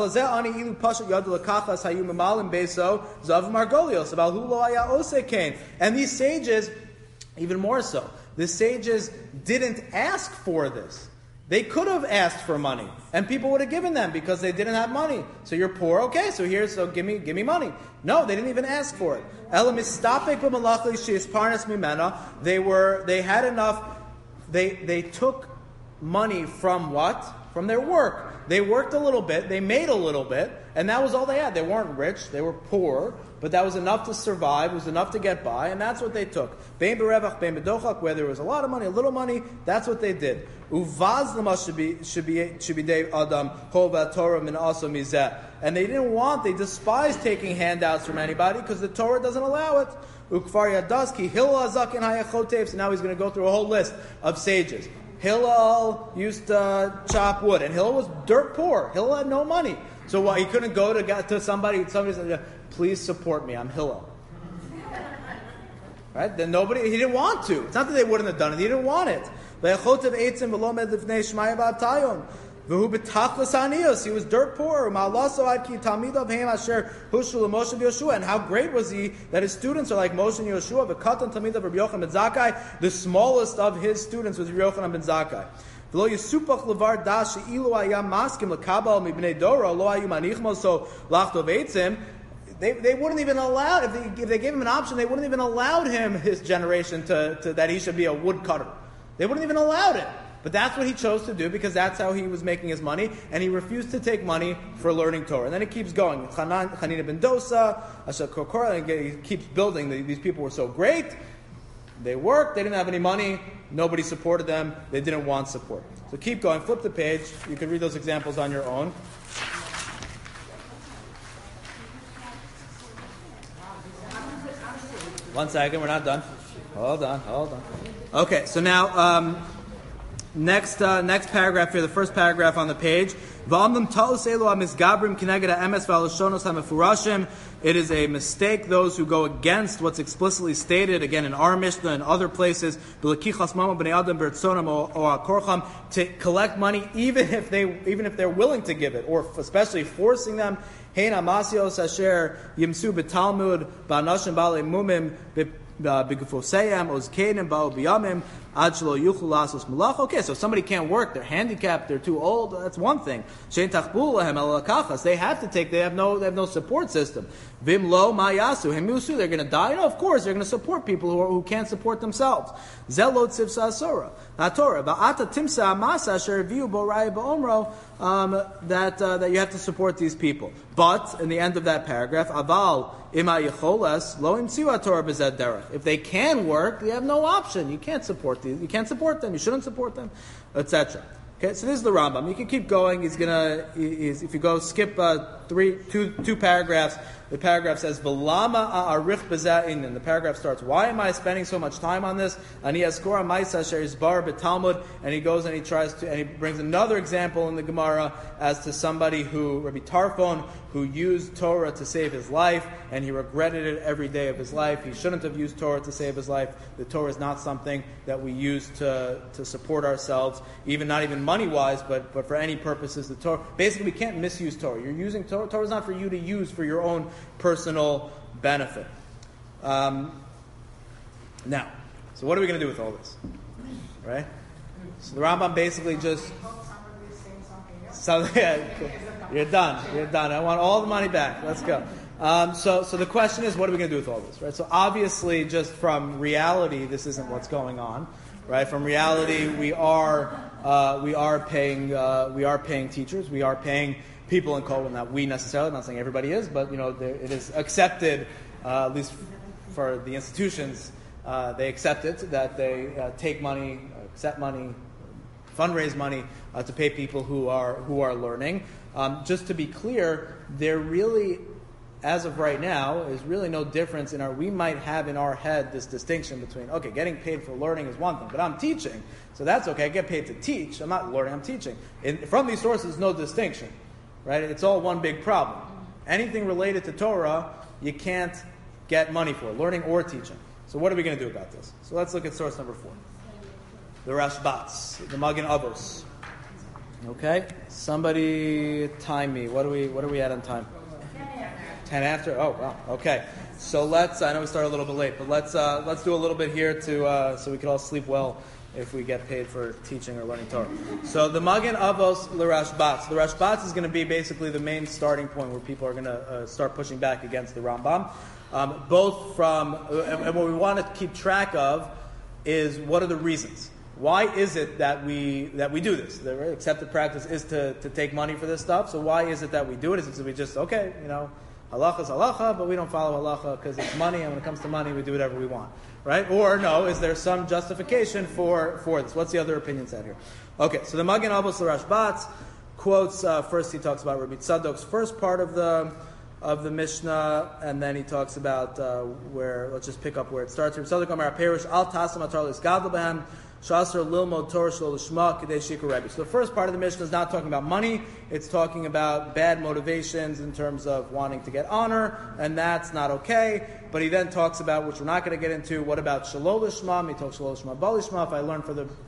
And these sages, even more so, the sages didn't ask for this. They could have asked for money, and people would have given them because they didn't have money. So you're poor, okay? So give me money. No, they didn't even ask for it. They had enough. They took money from what? From their work. They worked a little bit. They made a little bit, and that was all they had. They weren't rich. They were poor, but that was enough to survive. It was enough to get by, and that's what they took. Bein berevach, bein bedochak, where there was a lot of money, a little money, that's what they did. Uvaz lama shebidei adam hova Torah min aso mizeh. And they despised taking handouts from anybody because the Torah doesn't allow it. Ukfar yadaski Hillel azakin hayachotev. So now he's going to go through a whole list of sages. Hillel used to chop wood, and Hillel was dirt poor. Hillel had no money. So what? He couldn't go to somebody said, please support me, I'm Hillel. Right? Then he didn't want to. It's not that they wouldn't have done it, he didn't want it. V'hu b'tachlis ha'anios. He was dirt poor. Ma'alaso ad ki talmidav heim asher hushru l'Moshe v'Yoshua. And how great was he that his students are like Moshe and Yoshua. V'katan talmidav Rabbi Yochanan ben Zakkai. The smallest of his students was Rabbi Yochanan ben Zakkai. V'lo yisupach levar das she'ilu hayam maskim l'kabal mibnei doro lo hayu manichmo so lachto veitzim. They wouldn't even allow, if they gave him an option, they wouldn't even allow him, his generation, to that he should be a woodcutter. They wouldn't even allow it. But that's what he chose to do because that's how he was making his money, and he refused to take money for learning Torah. And then it keeps going. Chanina ben Dosa, Asher Korkora, and he keeps building. These people were so great. They worked, they didn't have any money, nobody supported them, they didn't want support. So keep going, flip the page. You can read those examples on your own. One second, we're not done. Hold on. Okay, so now, next paragraph here, the first paragraph on the page. It is a mistake, those who go against what's explicitly stated, again in our Mishnah and other places, to collect money even if they're willing to give it, or especially forcing them. Hein amasios asher yimsu betalmud ba'anashim ba'alei mumim b'gufoseyam ozkenim ba'o b'yamim ad shelo yuchlu lasos malach. Okay, so if somebody can't work, they're handicapped, they're too old, that's one thing. Shein tachbu lahem el lakachas. They have to take. They have no support system. Vim lo mayasu hemusu. They're going to die. No, of course they're going to support people who can't support themselves. Zelot tzivsa asura. Torah ba'ata timsa amasa asher viu boraya ba'omro. That you have to support these people. But in the end of that paragraph, aval ima yecholas lo imtziu Torah b'zed derech. If they can work, they have no option. You can't support these. You can't support them. You shouldn't support them, etc. Okay, so this is the Rambam. You can keep going. If you go skip two paragraphs, the paragraph says V'lama a'arich b'za'in, and the paragraph starts, why am I spending so much time on this? Ani askora ma'isa asher yisbar b'talmud, and he goes and he brings another example in the Gemara as to somebody Rabbi Tarfon, who used Torah to save his life, and he regretted it every day of his life. He shouldn't have used Torah to save his life. The Torah is not something that we use to support ourselves, not even money-wise, but for any purposes. The Torah, basically, we can't misuse Torah. You're using Torah. Torah is not for you to use for your own personal benefit. Now, so what are we going to do with all this? Right? So the Rambam basically just... You're done. I want all the money back. Let's go. So the question is, what are we going to do with all this? Right? So obviously, just from reality, this isn't what's going on. Right? From reality, we are paying teachers. We are paying people in Kol, not we necessarily. I'm not saying everybody is, but it is accepted, at least for the institutions, they accept it that they take money, accept money, fundraise money to pay people who are learning. Just to be clear, there really, as of right now, is really no difference we might have in our head this distinction between, okay, getting paid for learning is one thing, but I'm teaching, so that's okay, I get paid to teach, I'm not learning, I'm teaching. From these sources, no distinction, right? It's all one big problem. Anything related to Torah, you can't get money for, learning or teaching. So what are we going to do about this? So let's look at source number 4. The Rashbats, the Magen Avos. Okay, somebody time me. What are we at on time? 10 after. Oh wow. Okay, so let's. I know we started a little bit late, but let's do a little bit here so we can all sleep well if we get paid for teaching or learning Torah. So the Magen Avos l'Rashbats. The Rashbats is going to be basically the main starting point where people are going to start pushing back against the Rambam. Both from and what we want to keep track of is what are the reasons. Why is it that we do this? The accepted practice is to take money for this stuff. So why is it that we do it? Is it that we just, okay, halacha is halacha, but we don't follow halacha because it's money, and when it comes to money, we do whatever we want, right? Or no, is there some justification for this? What's the other opinion set here? Okay, so the Magen Avos l'Rashbats quotes, first he talks about Rabbi Tzadok's first part of the Mishnah, and then he talks about let's just pick up where it starts. Rabbi Tzadok Amar Perish Al Tasam Atar L'Isgadol B'hem Shasar Lilmod Torah Shlo L'Shma K'dei Shikar Rebbe. So the first part of the Mishnah is not talking about money, it's talking about bad motivations in terms of wanting to get honor, and that's not okay. But he then talks about, which we're not going to get into, what about Shlo L'Shma? He talks Shlo L'Shma Bal L'Shma. If I learn for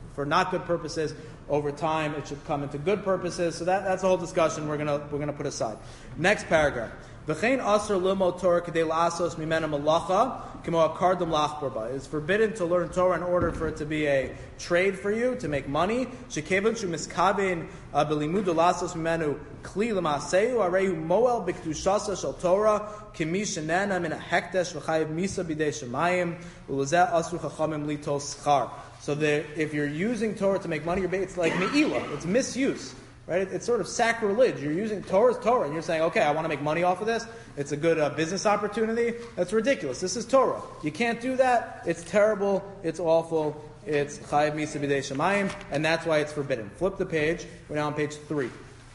for not good purposes. Over time, it should come into good purposes. So that's a whole discussion we're gonna put aside. Next paragraph. V'chein aser lilmod Torah k'dei la'asos mimena malacha k'mo akardum lachbor ba. It's forbidden to learn Torah in order for it to be a trade for you, to make money. Shekevon shu miskaben b'limudu la'asos mimenu kli l'maaseu arehu moel b'kedushasa shel Torah k'mi shenena min ha'hekdesh v'chayev misa b'dei shemayim u'lezeh asru chachamim litos schar. So if you're using Torah to make money, it's like me'ilah. It's misuse. Right? It's sort of sacrilege. You're using Torah's Torah, and you're saying, okay, I want to make money off of this. It's a good business opportunity. That's ridiculous. This is Torah. You can't do that. It's terrible. It's awful. It's chayiv misa b'dei shemayim, and that's why it's forbidden. Flip the page. We're now on page 3.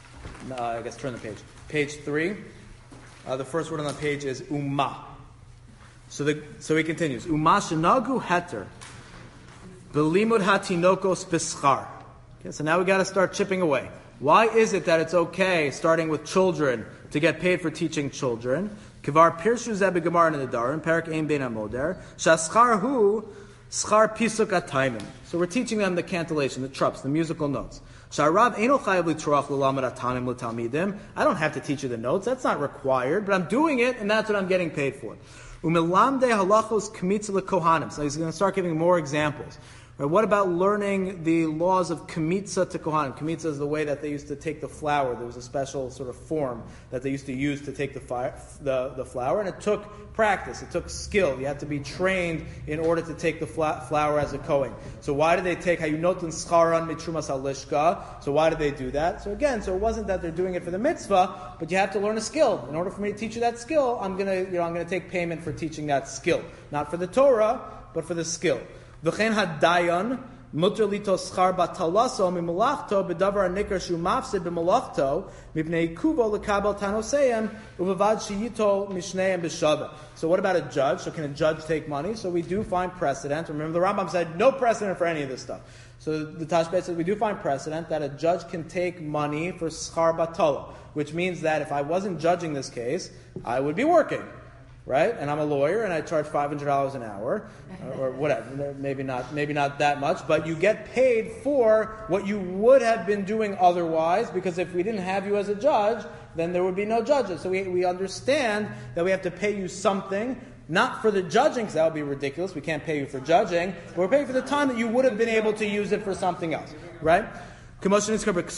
I guess turn the page. Page 3. The first word on the page is ummah. So he continues. Ummah shenagu heter b'limud hatinokos b'schar. Okay, so now we got to start chipping away. Why is it that it's okay, starting with children, to get paid for teaching children? Kivar pirshu zeh b'gemar in the darim, perak ein bein amoder, shaschar hu schar pisuk ataymim. So we're teaching them the cantillation, the trups, the musical notes. Sharav eino chayav litorach l'lamed atanim l'talmidim. I don't have to teach you the notes, that's not required, but I'm doing it, and that's what I'm getting paid for. Umilamde halachos kmitza l'kohanim. So he's going to start giving more examples. Right, what about learning the laws of Kemitza to Kohanim? Kemitza is the way that they used to take the flour. There was a special sort of form that they used to use to take the flour, and it took practice. It took skill. You had to be trained in order to take the flour as a Kohen. So why did they take Hayunotin Scharan Mitrumas Alishka? So why did they do that? So again, it wasn't that they're doing it for the mitzvah, but you have to learn a skill. In order for me to teach you that skill, I'm gonna take payment for teaching that skill, not for the Torah, but for the skill. V'chein hadayan muter lito schar batalaso mimalachto bedavar nikar shu mafsid b'malachto mipnei kuvo lekabel tanoseyem uvevad shiyito mishneim b'shaveh. So what about a judge? So can a judge take money? So we do find precedent. Remember, the Rambam said no precedent for any of this stuff. So the Tashbet says we do find precedent that a judge can take money for schar batala, which means that if I wasn't judging this case, I would be working. Right? And I'm a lawyer and I charge $500 an hour, or whatever, maybe not that much, but you get paid for what you would have been doing otherwise, because if we didn't have you as a judge, then there would be no judges. So we understand that we have to pay you something, not for the judging, because that would be ridiculous, we can't pay you for judging, but we're paying for the time that you would have been able to use it for something else. Right? So the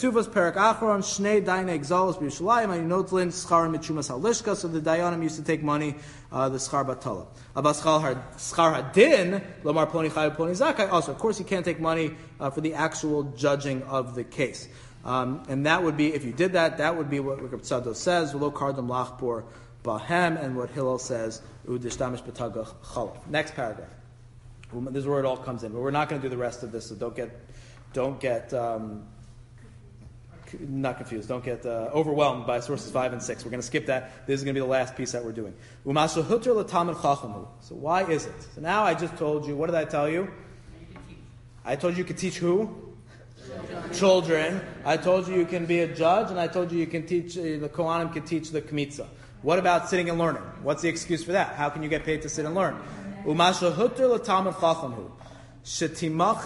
Dayanim used to take money, the schar batala. Schar hadin, lomar ploni chayav ploni zakai. Also, of course, you can't take money for the actual judging of the case. And that would be, if you did that, that would be what Rav Tzadok says, v'lo kardam lachbor bahem, and what Hillel says, udishtamish b'tagach chalav. Next paragraph. This is where it all comes in, but we're not going to do the rest of this, so don't get not confused. Don't get overwhelmed by sources 5 and 6. We're going to skip that. This is going to be the last piece that we're doing. So why is it? So now I just told you. What did I tell you? I told you could teach who? Children. I told you can be a judge, and I told you can teach, the Kohanim can teach the Kmitza. What about sitting and learning? What's the excuse for that? How can you get paid to sit and learn? So we do have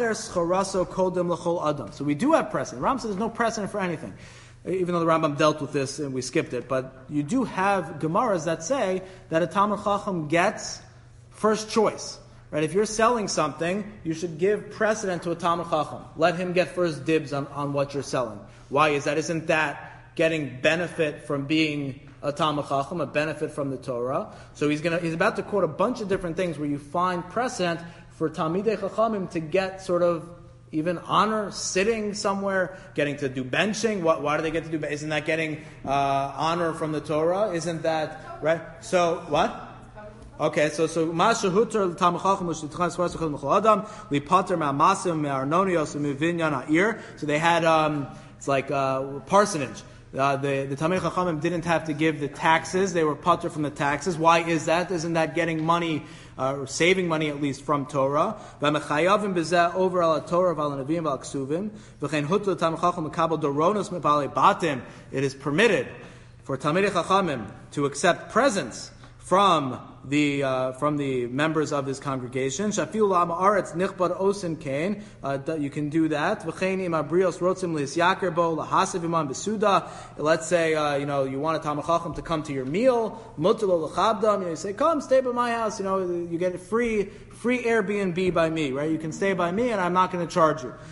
precedent. Rambam says there's no precedent for anything, even though the Rambam dealt with this and we skipped it. But you do have Gemaras that say that a Talmid Chacham gets first choice. Right? If you're selling something, you should give precedent to a Talmid Chacham. Let him get first dibs on what you're selling. Why is that? Isn't that getting benefit from being a Talmid Chacham, a benefit from the Torah? So he's about to quote a bunch of different things where you find precedent for Talmidei Chachamim to get sort of even honor, sitting somewhere, getting to do benching. Why do they get to do? Isn't that getting honor from the Torah? Isn't that right? So what? Okay, so Mashahuter Talmid Chacham L'Shitchan Svaras L'Chol M'Chol Adam L'Pater Ma'Masim Me'Arnonios U'Mivinyan Ha'ir. So they had it's like parsonage. The Talmidei Chachamim didn't have to give the taxes; they were pater from the taxes. Why is that? Isn't that getting money, or saving money at least from Torah? V'mechayavim b'zeh over al Torah v'al Neviim v'al Ksuvim. V'chein hutu Talmid Chacham mekabel doronos mebaalei batim. It is permitted for Talmidei Chachamim to accept presents from the members of his congregation. Shafiu la'am haaretz nichbad osin kain. You can do that. V'chein im abrios rotzim li'isyaker bo lahasev imam b'suda. Let's say you want a Talmid Chacham to come to your meal. Mutar lo l'chabdam. You say, come stay by my house. You get free Airbnb by me, right? You can stay by me, and I'm not going to charge you.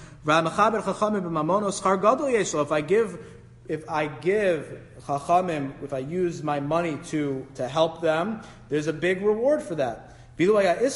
If I give Chachamim, if I use my money to help them, there's a big reward for that. So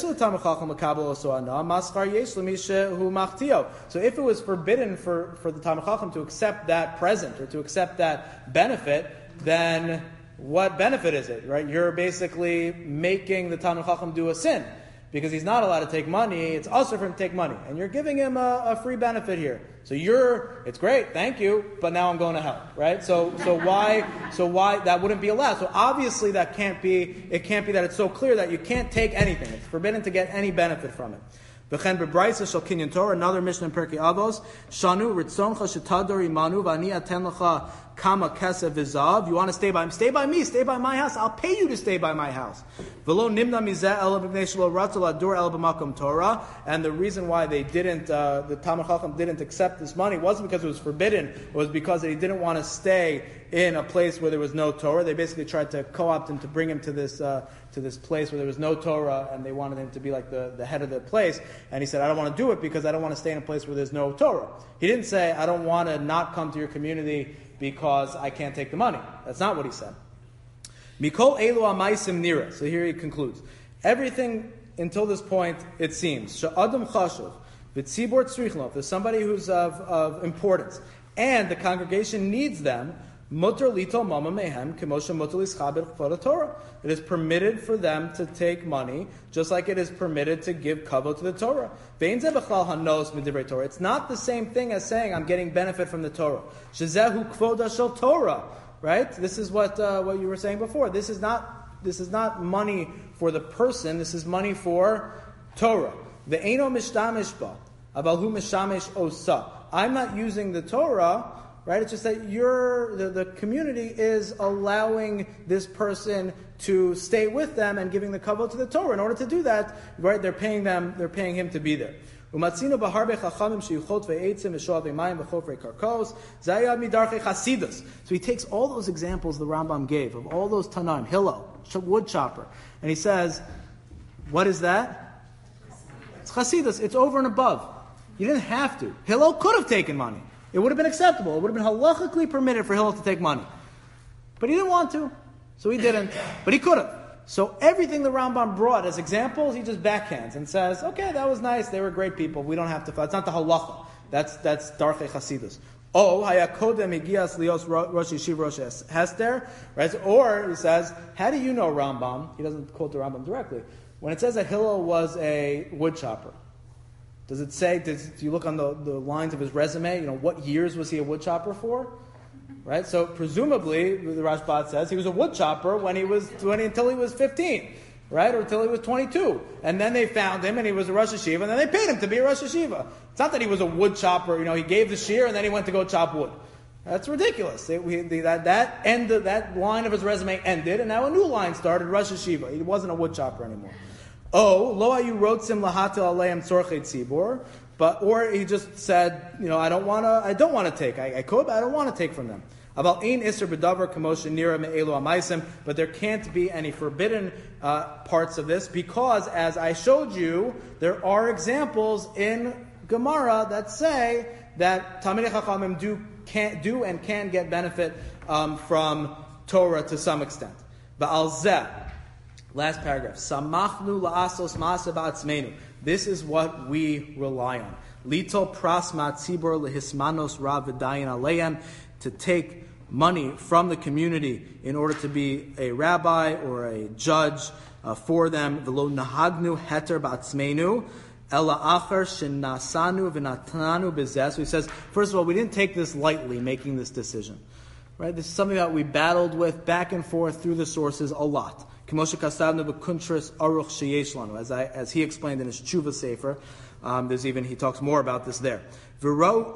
if it was forbidden for the Talmid Chacham to accept that present or to accept that benefit, then what benefit is it, right? You're basically making the Talmid Chacham do a sin. Because he's not allowed to take money, it's also for him to take money. And you're giving him a free benefit here. So it's great, thank you, but now I'm going to hell, right? So why that wouldn't be allowed? So obviously it can't be that it's so clear that you can't take anything. It's forbidden to get any benefit from it. V'chen bebraisa shel kinyan Torah, another mission in Pirkei Avos, shanu ritzoncha shetador imanu v'ani aten lecha kama kesef v'zav. You want to stay by me, stay by my house. I'll pay you to stay by my house. V'lo nimna mizeh ela b'nei shelo ratzu ladur ela b'makom Torah. And the reason why they didn't, the Talmid Chacham didn't accept this money wasn't because it was forbidden. It was because he didn't want to stay in a place where there was no Torah. They basically tried to co-opt him to bring him to this place where there was no Torah, and they wanted him to be like the head of the place. And he said, I don't want to do it because I don't want to stay in a place where there's no Torah. He didn't say, I don't want to not come to your community because I can't take the money. That's not what he said. Mikol elu amaisim nira. So here he concludes. Everything until this point, it seems, she'adam chashuv, v'tzibor tzrichlo, if there's somebody who's of importance, and the congregation needs them, mutar litol mama mehem, kemosha mutar lischaber chvod Torah. It is permitted for them to take money, just like it is permitted to give kavod to the Torah. Ve'in ze b'chlal hanos midivrei Torah. It's not the same thing as saying I'm getting benefit from the Torah. Shezehu kvoda shel Torah. Right? This is what you were saying before. This is not money for the person. This is money for Torah. Ve'eno mishtamish ba, aval hu mishtamish osa. I'm not using the Torah. Right? It's just that the community is allowing this person to stay with them and giving the kavod to the Torah. In order to do that, right, they're paying him to be there. So he takes all those examples the Rambam gave of all those Tanaim, Hillel, wood chopper, and he says, what is that? It's Chasidus. It's over and above. You didn't have to. Hillel could have taken money. It would have been acceptable. It would have been halachically permitted for Hillel to take money. But he didn't want to, so he didn't. But he could have. So everything the Rambam brought as examples, he just backhands and says, okay, that was nice. They were great people. We don't have to. That's not the halacha. That's Darchei Chasidus. Oh, hayakodem higias lios Rosh Yeshiva Rosh Hester. Right? Or he says, how do you know Rambam? He doesn't quote the Rambam directly. When it says that Hillel was a wood chopper, does it say? Do you look on the lines of his resume? What years was he a wood chopper for? Right. So presumably, the Rashbam says he was a wood chopper until he was 15, right, or until he was 22, and then they found him and he was a Rosh Yeshiva, and then they paid him to be a Rosh Yeshiva. It's not that he was a wood chopper. He gave the shear and then he went to go chop wood. That's ridiculous. That line of his resume ended, and now a new line started. Rosh Yeshiva. He wasn't a wood chopper anymore. Oh, lo ayu rotzim lahatel aleim tzorchei tzibor. Or he just said, I don't want to take. I could, but I don't want to take from them. But there can't be any forbidden parts of this because, as I showed you, there are examples in Gemara that say that Talmidei Chachamim can get benefit from Torah to some extent. Ba'al zeh, last paragraph. Samachnu la'asos ma'aseh ba'atzmeinu. This is what we rely on. Litol prasma tzibor lehismanos rav v'dayin aleim, to take money from the community in order to be a rabbi or a judge for them. V'lo nahagnu heter ba'atzmeinu ela achar shenasanu v'natanu bezeh. So he says, first of all, we didn't take this lightly, making this decision. Right? This is something that we battled with back and forth through the sources a lot. As he explained in his Tshuva Sefer, he talks more about this there.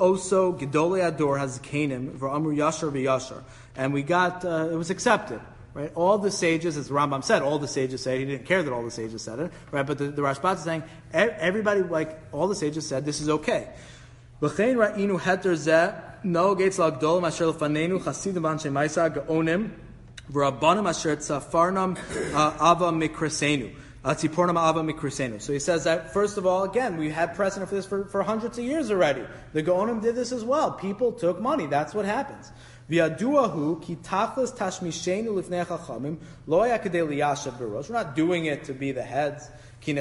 And we got, it was accepted, Right? All the sages, as the Rambam said, all the sages said, he didn't care that all the sages said it, right? But the Rashbam is saying, everybody, like all the sages said, this is okay. V'chein ra'inu heter zeh, no gates la'gdol asher lefanenu chasidim v'anshe ma'isa ga'onim v'rabbanim asher tzafarnam ava mikrasenu. So he says that, first of all, again, we had precedent for this for hundreds of years already. The Gaonim did this as well. People took money. That's what happens. We're not doing it to be the heads. He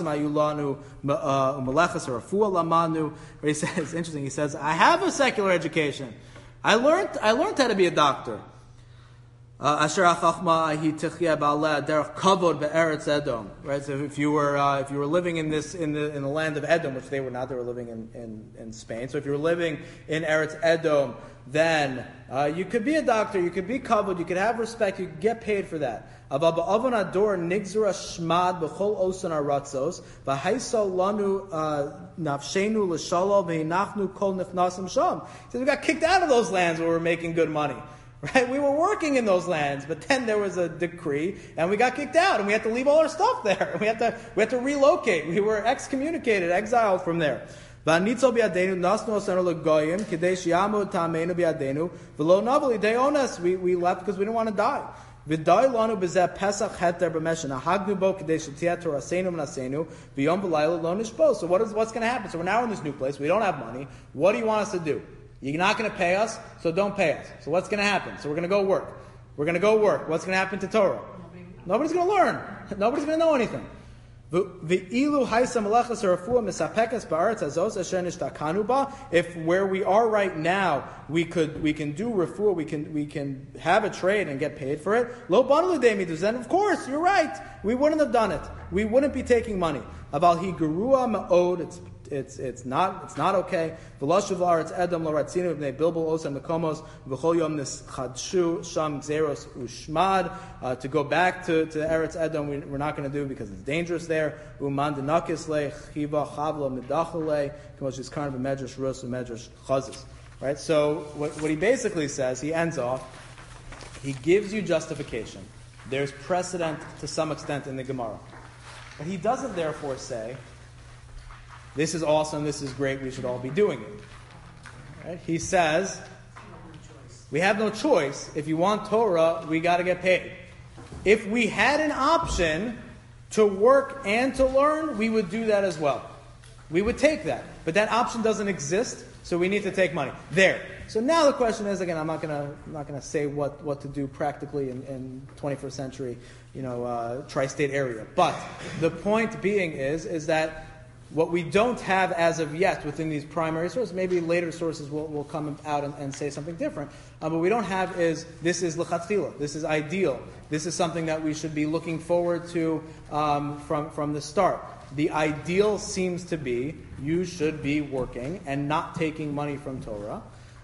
says, interesting, he says, I have a secular education. I learned how to be a doctor. Right? So if you were living in the land of Edom, which they were not, they were living in Spain. So if you were living in Eretz Edom, then you could be a doctor, you could be kavod, you could have respect, you could get paid for that. He says we got kicked out of those lands where we're making good money. Right? We were working in those lands, but then there was a decree, and we got kicked out, and we had to leave all our stuff there. We had to relocate. We were excommunicated, exiled from there. We left because we didn't want to die. So what's going to happen? So we're now in this new place. We don't have money. What do you want us to do? You're not going to pay us, so don't pay us. So what's going to happen? So we're going to go work. What's going to happen to Torah? Nobody's going to learn. Nobody's going to know anything. If where we are right now, we can do refuah, we can have a trade and get paid for it. Then of course, you're right. We wouldn't have done it. We wouldn't be taking money. It's not okay. To go back to Eretz Edom, we're not going to do because it's dangerous there. Right? So what he basically says, he ends off, he gives you justification. There's precedent to some extent in the Gemara. But he doesn't therefore say, this is awesome, this is great, we should all be doing it. Right? He says, we have no choice. If you want Torah, we got to get paid. If we had an option to work and to learn, we would do that as well. We would take that. But that option doesn't exist, so we need to take money. There. So now the question is, again, I'm not gonna say what to do practically in 21st century, tri-state area. But the point being is that what we don't have as of yet within these primary sources, maybe later sources will come out and say something different, but we don't have this is l'chatchila, this is ideal, this is something that we should be looking forward to from the start. The ideal seems to be you should be working and not taking money from Torah,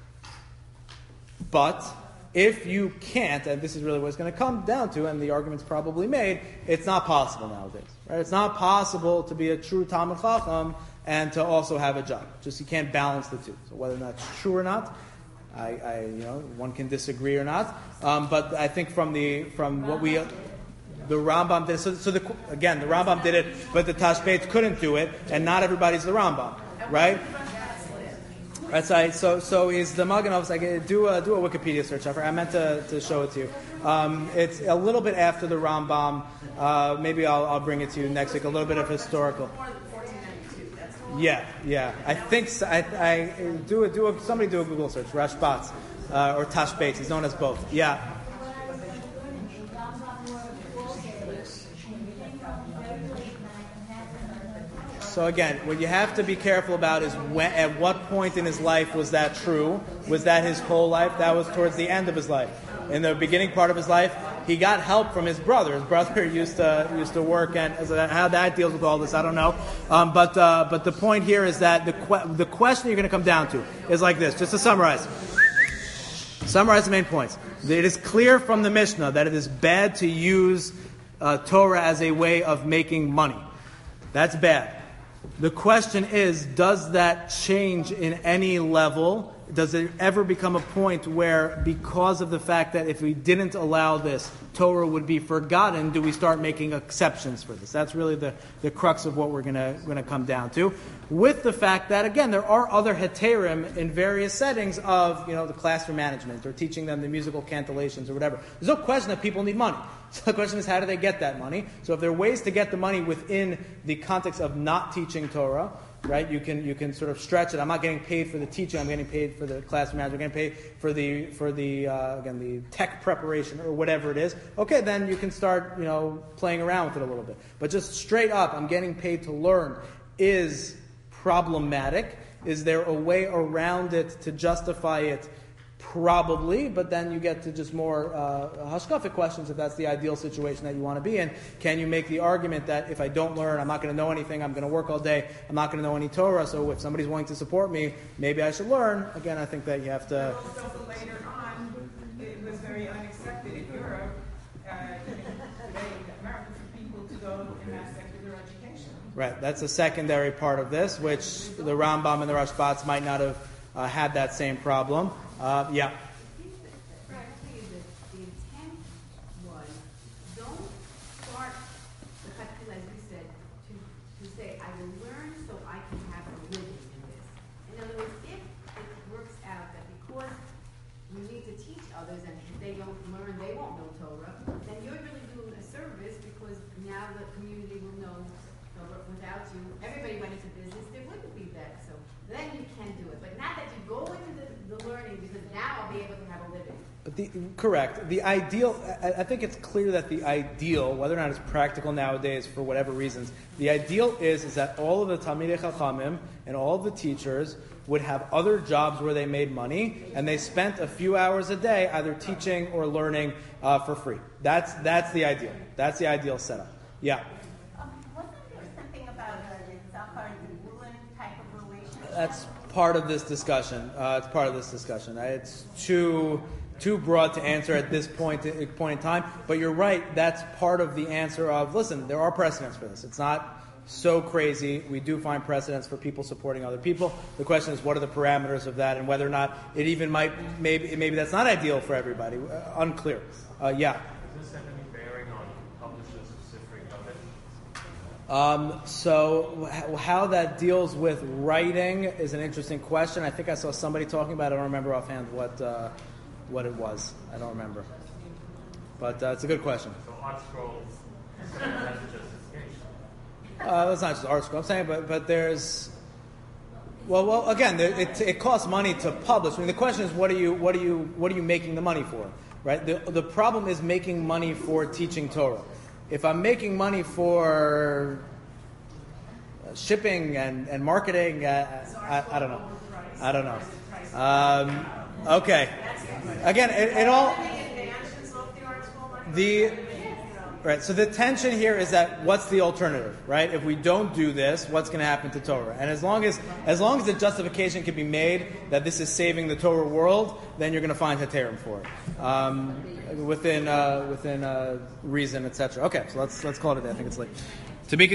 but if you can't, and this is really what it's going to come down to, and the argument's probably made, it's not possible nowadays. Right? It's not possible to be a true Talmid Chacham and to also have a job. Just you can't balance the two. So whether that's true or not, one can disagree or not. But I think from what the Rambam did. So the Rambam did it, but the Tashbetz couldn't do it, and not everybody's the Rambam, right? Right, so is the Maganov like do a Wikipedia search. I meant to show it to you. It's a little bit after the Rambam. Maybe I'll bring it to you next week. A little bit of historical. Yeah. I think somebody do a Google search. Rashbatz or Tashbetz. He's known as both. Yeah. So again, what you have to be careful about is at what point in his life was that true? Was that his whole life? That was towards the end of his life. In the beginning part of his life, he got help from his brother. His brother used to work, and how that deals with all this, I don't know. But the point here is that the question you're going to come down to is like this. Just to summarize the main points. It is clear from the Mishnah that it is bad to use Torah as a way of making money. That's bad. The question is, does that change in any level? Does it ever become a point where, because of the fact that if we didn't allow this, Torah would be forgotten, do we start making exceptions for this? That's really the crux of what we're going to come down to. With the fact that, again, there are other heterim in various settings of, the classroom management or teaching them the musical cantillations or whatever. There's no question that people need money. So the question is, how do they get that money? So if there are ways to get the money within the context of not teaching Torah, right? You can sort of stretch it. I'm not getting paid for the teaching. I'm getting paid for the classroom management. I'm getting paid for the tech preparation or whatever it is. Okay, then you can start playing around with it a little bit. But just straight up, I'm getting paid to learn is problematic. Is there a way around it to justify it? Probably, but then you get to just more hashkafic questions if that's the ideal situation that you want to be in. Can you make the argument that if I don't learn, I'm not going to know anything, I'm going to work all day, I'm not going to know any Torah, so if somebody's willing to support me, maybe I should learn? Again, I think that you have to... Also, later on, it was very unaccepted in Europe, today in America, for people to go and have secular education. Right, that's a secondary part of this, which the Rambam and the Rashbats might not have had that same problem. Yeah. Practically, the intent was, don't start the practical, as we said, to say, I will learn so I can have a living in this. In other words, if it works out that because you need to teach others and if they don't learn, they won't know Torah, then you're really doing a service because now the community will know Torah. Without you, everybody went into business, there wouldn't be that. So then you can do it. But not that you go into the learning because now I'll be able to have a living. But correct. The ideal, I think it's clear that the ideal, whether or not it's practical nowadays for whatever reasons, the ideal is that all of the Talmidei Chachamim and all of the teachers would have other jobs where they made money and they spent a few hours a day either teaching or learning for free. That's the ideal. That's the ideal setup. Yeah. Wasn't there something about a Zachar and Geulah type of relationship? That's part of this discussion. It's part of this discussion. It's too broad to answer at this point in time. But you're right. That's part of the answer of, listen, there are precedents for this. It's not so crazy. We do find precedents for people supporting other people. The question is, what are the parameters of that and whether or not it even maybe that's not ideal for everybody. Unclear. Yeah. Does this have any bearing on publishers of Sifrei David? So how that deals with writing is an interesting question. I think I saw somebody talking about it. I don't remember offhand what it was. I don't remember. But it's a good question. So Art Scrolls has a justification. It's not just Art Scroll. I'm saying, but there's... Well, again, it costs money to publish. I mean, the question is, what are you making the money for? Right? The problem is making money for teaching Torah. If I'm making money for shipping and marketing, I don't know. I don't know. Okay. Again, it all... Right, so the tension here is that what's the alternative, right? If we don't do this, what's going to happen to Torah? And as long as the justification can be made that this is saving the Torah world, then you're going to find heterim for it within reason, etc. Okay, so let's call it a day. I think it's late. To be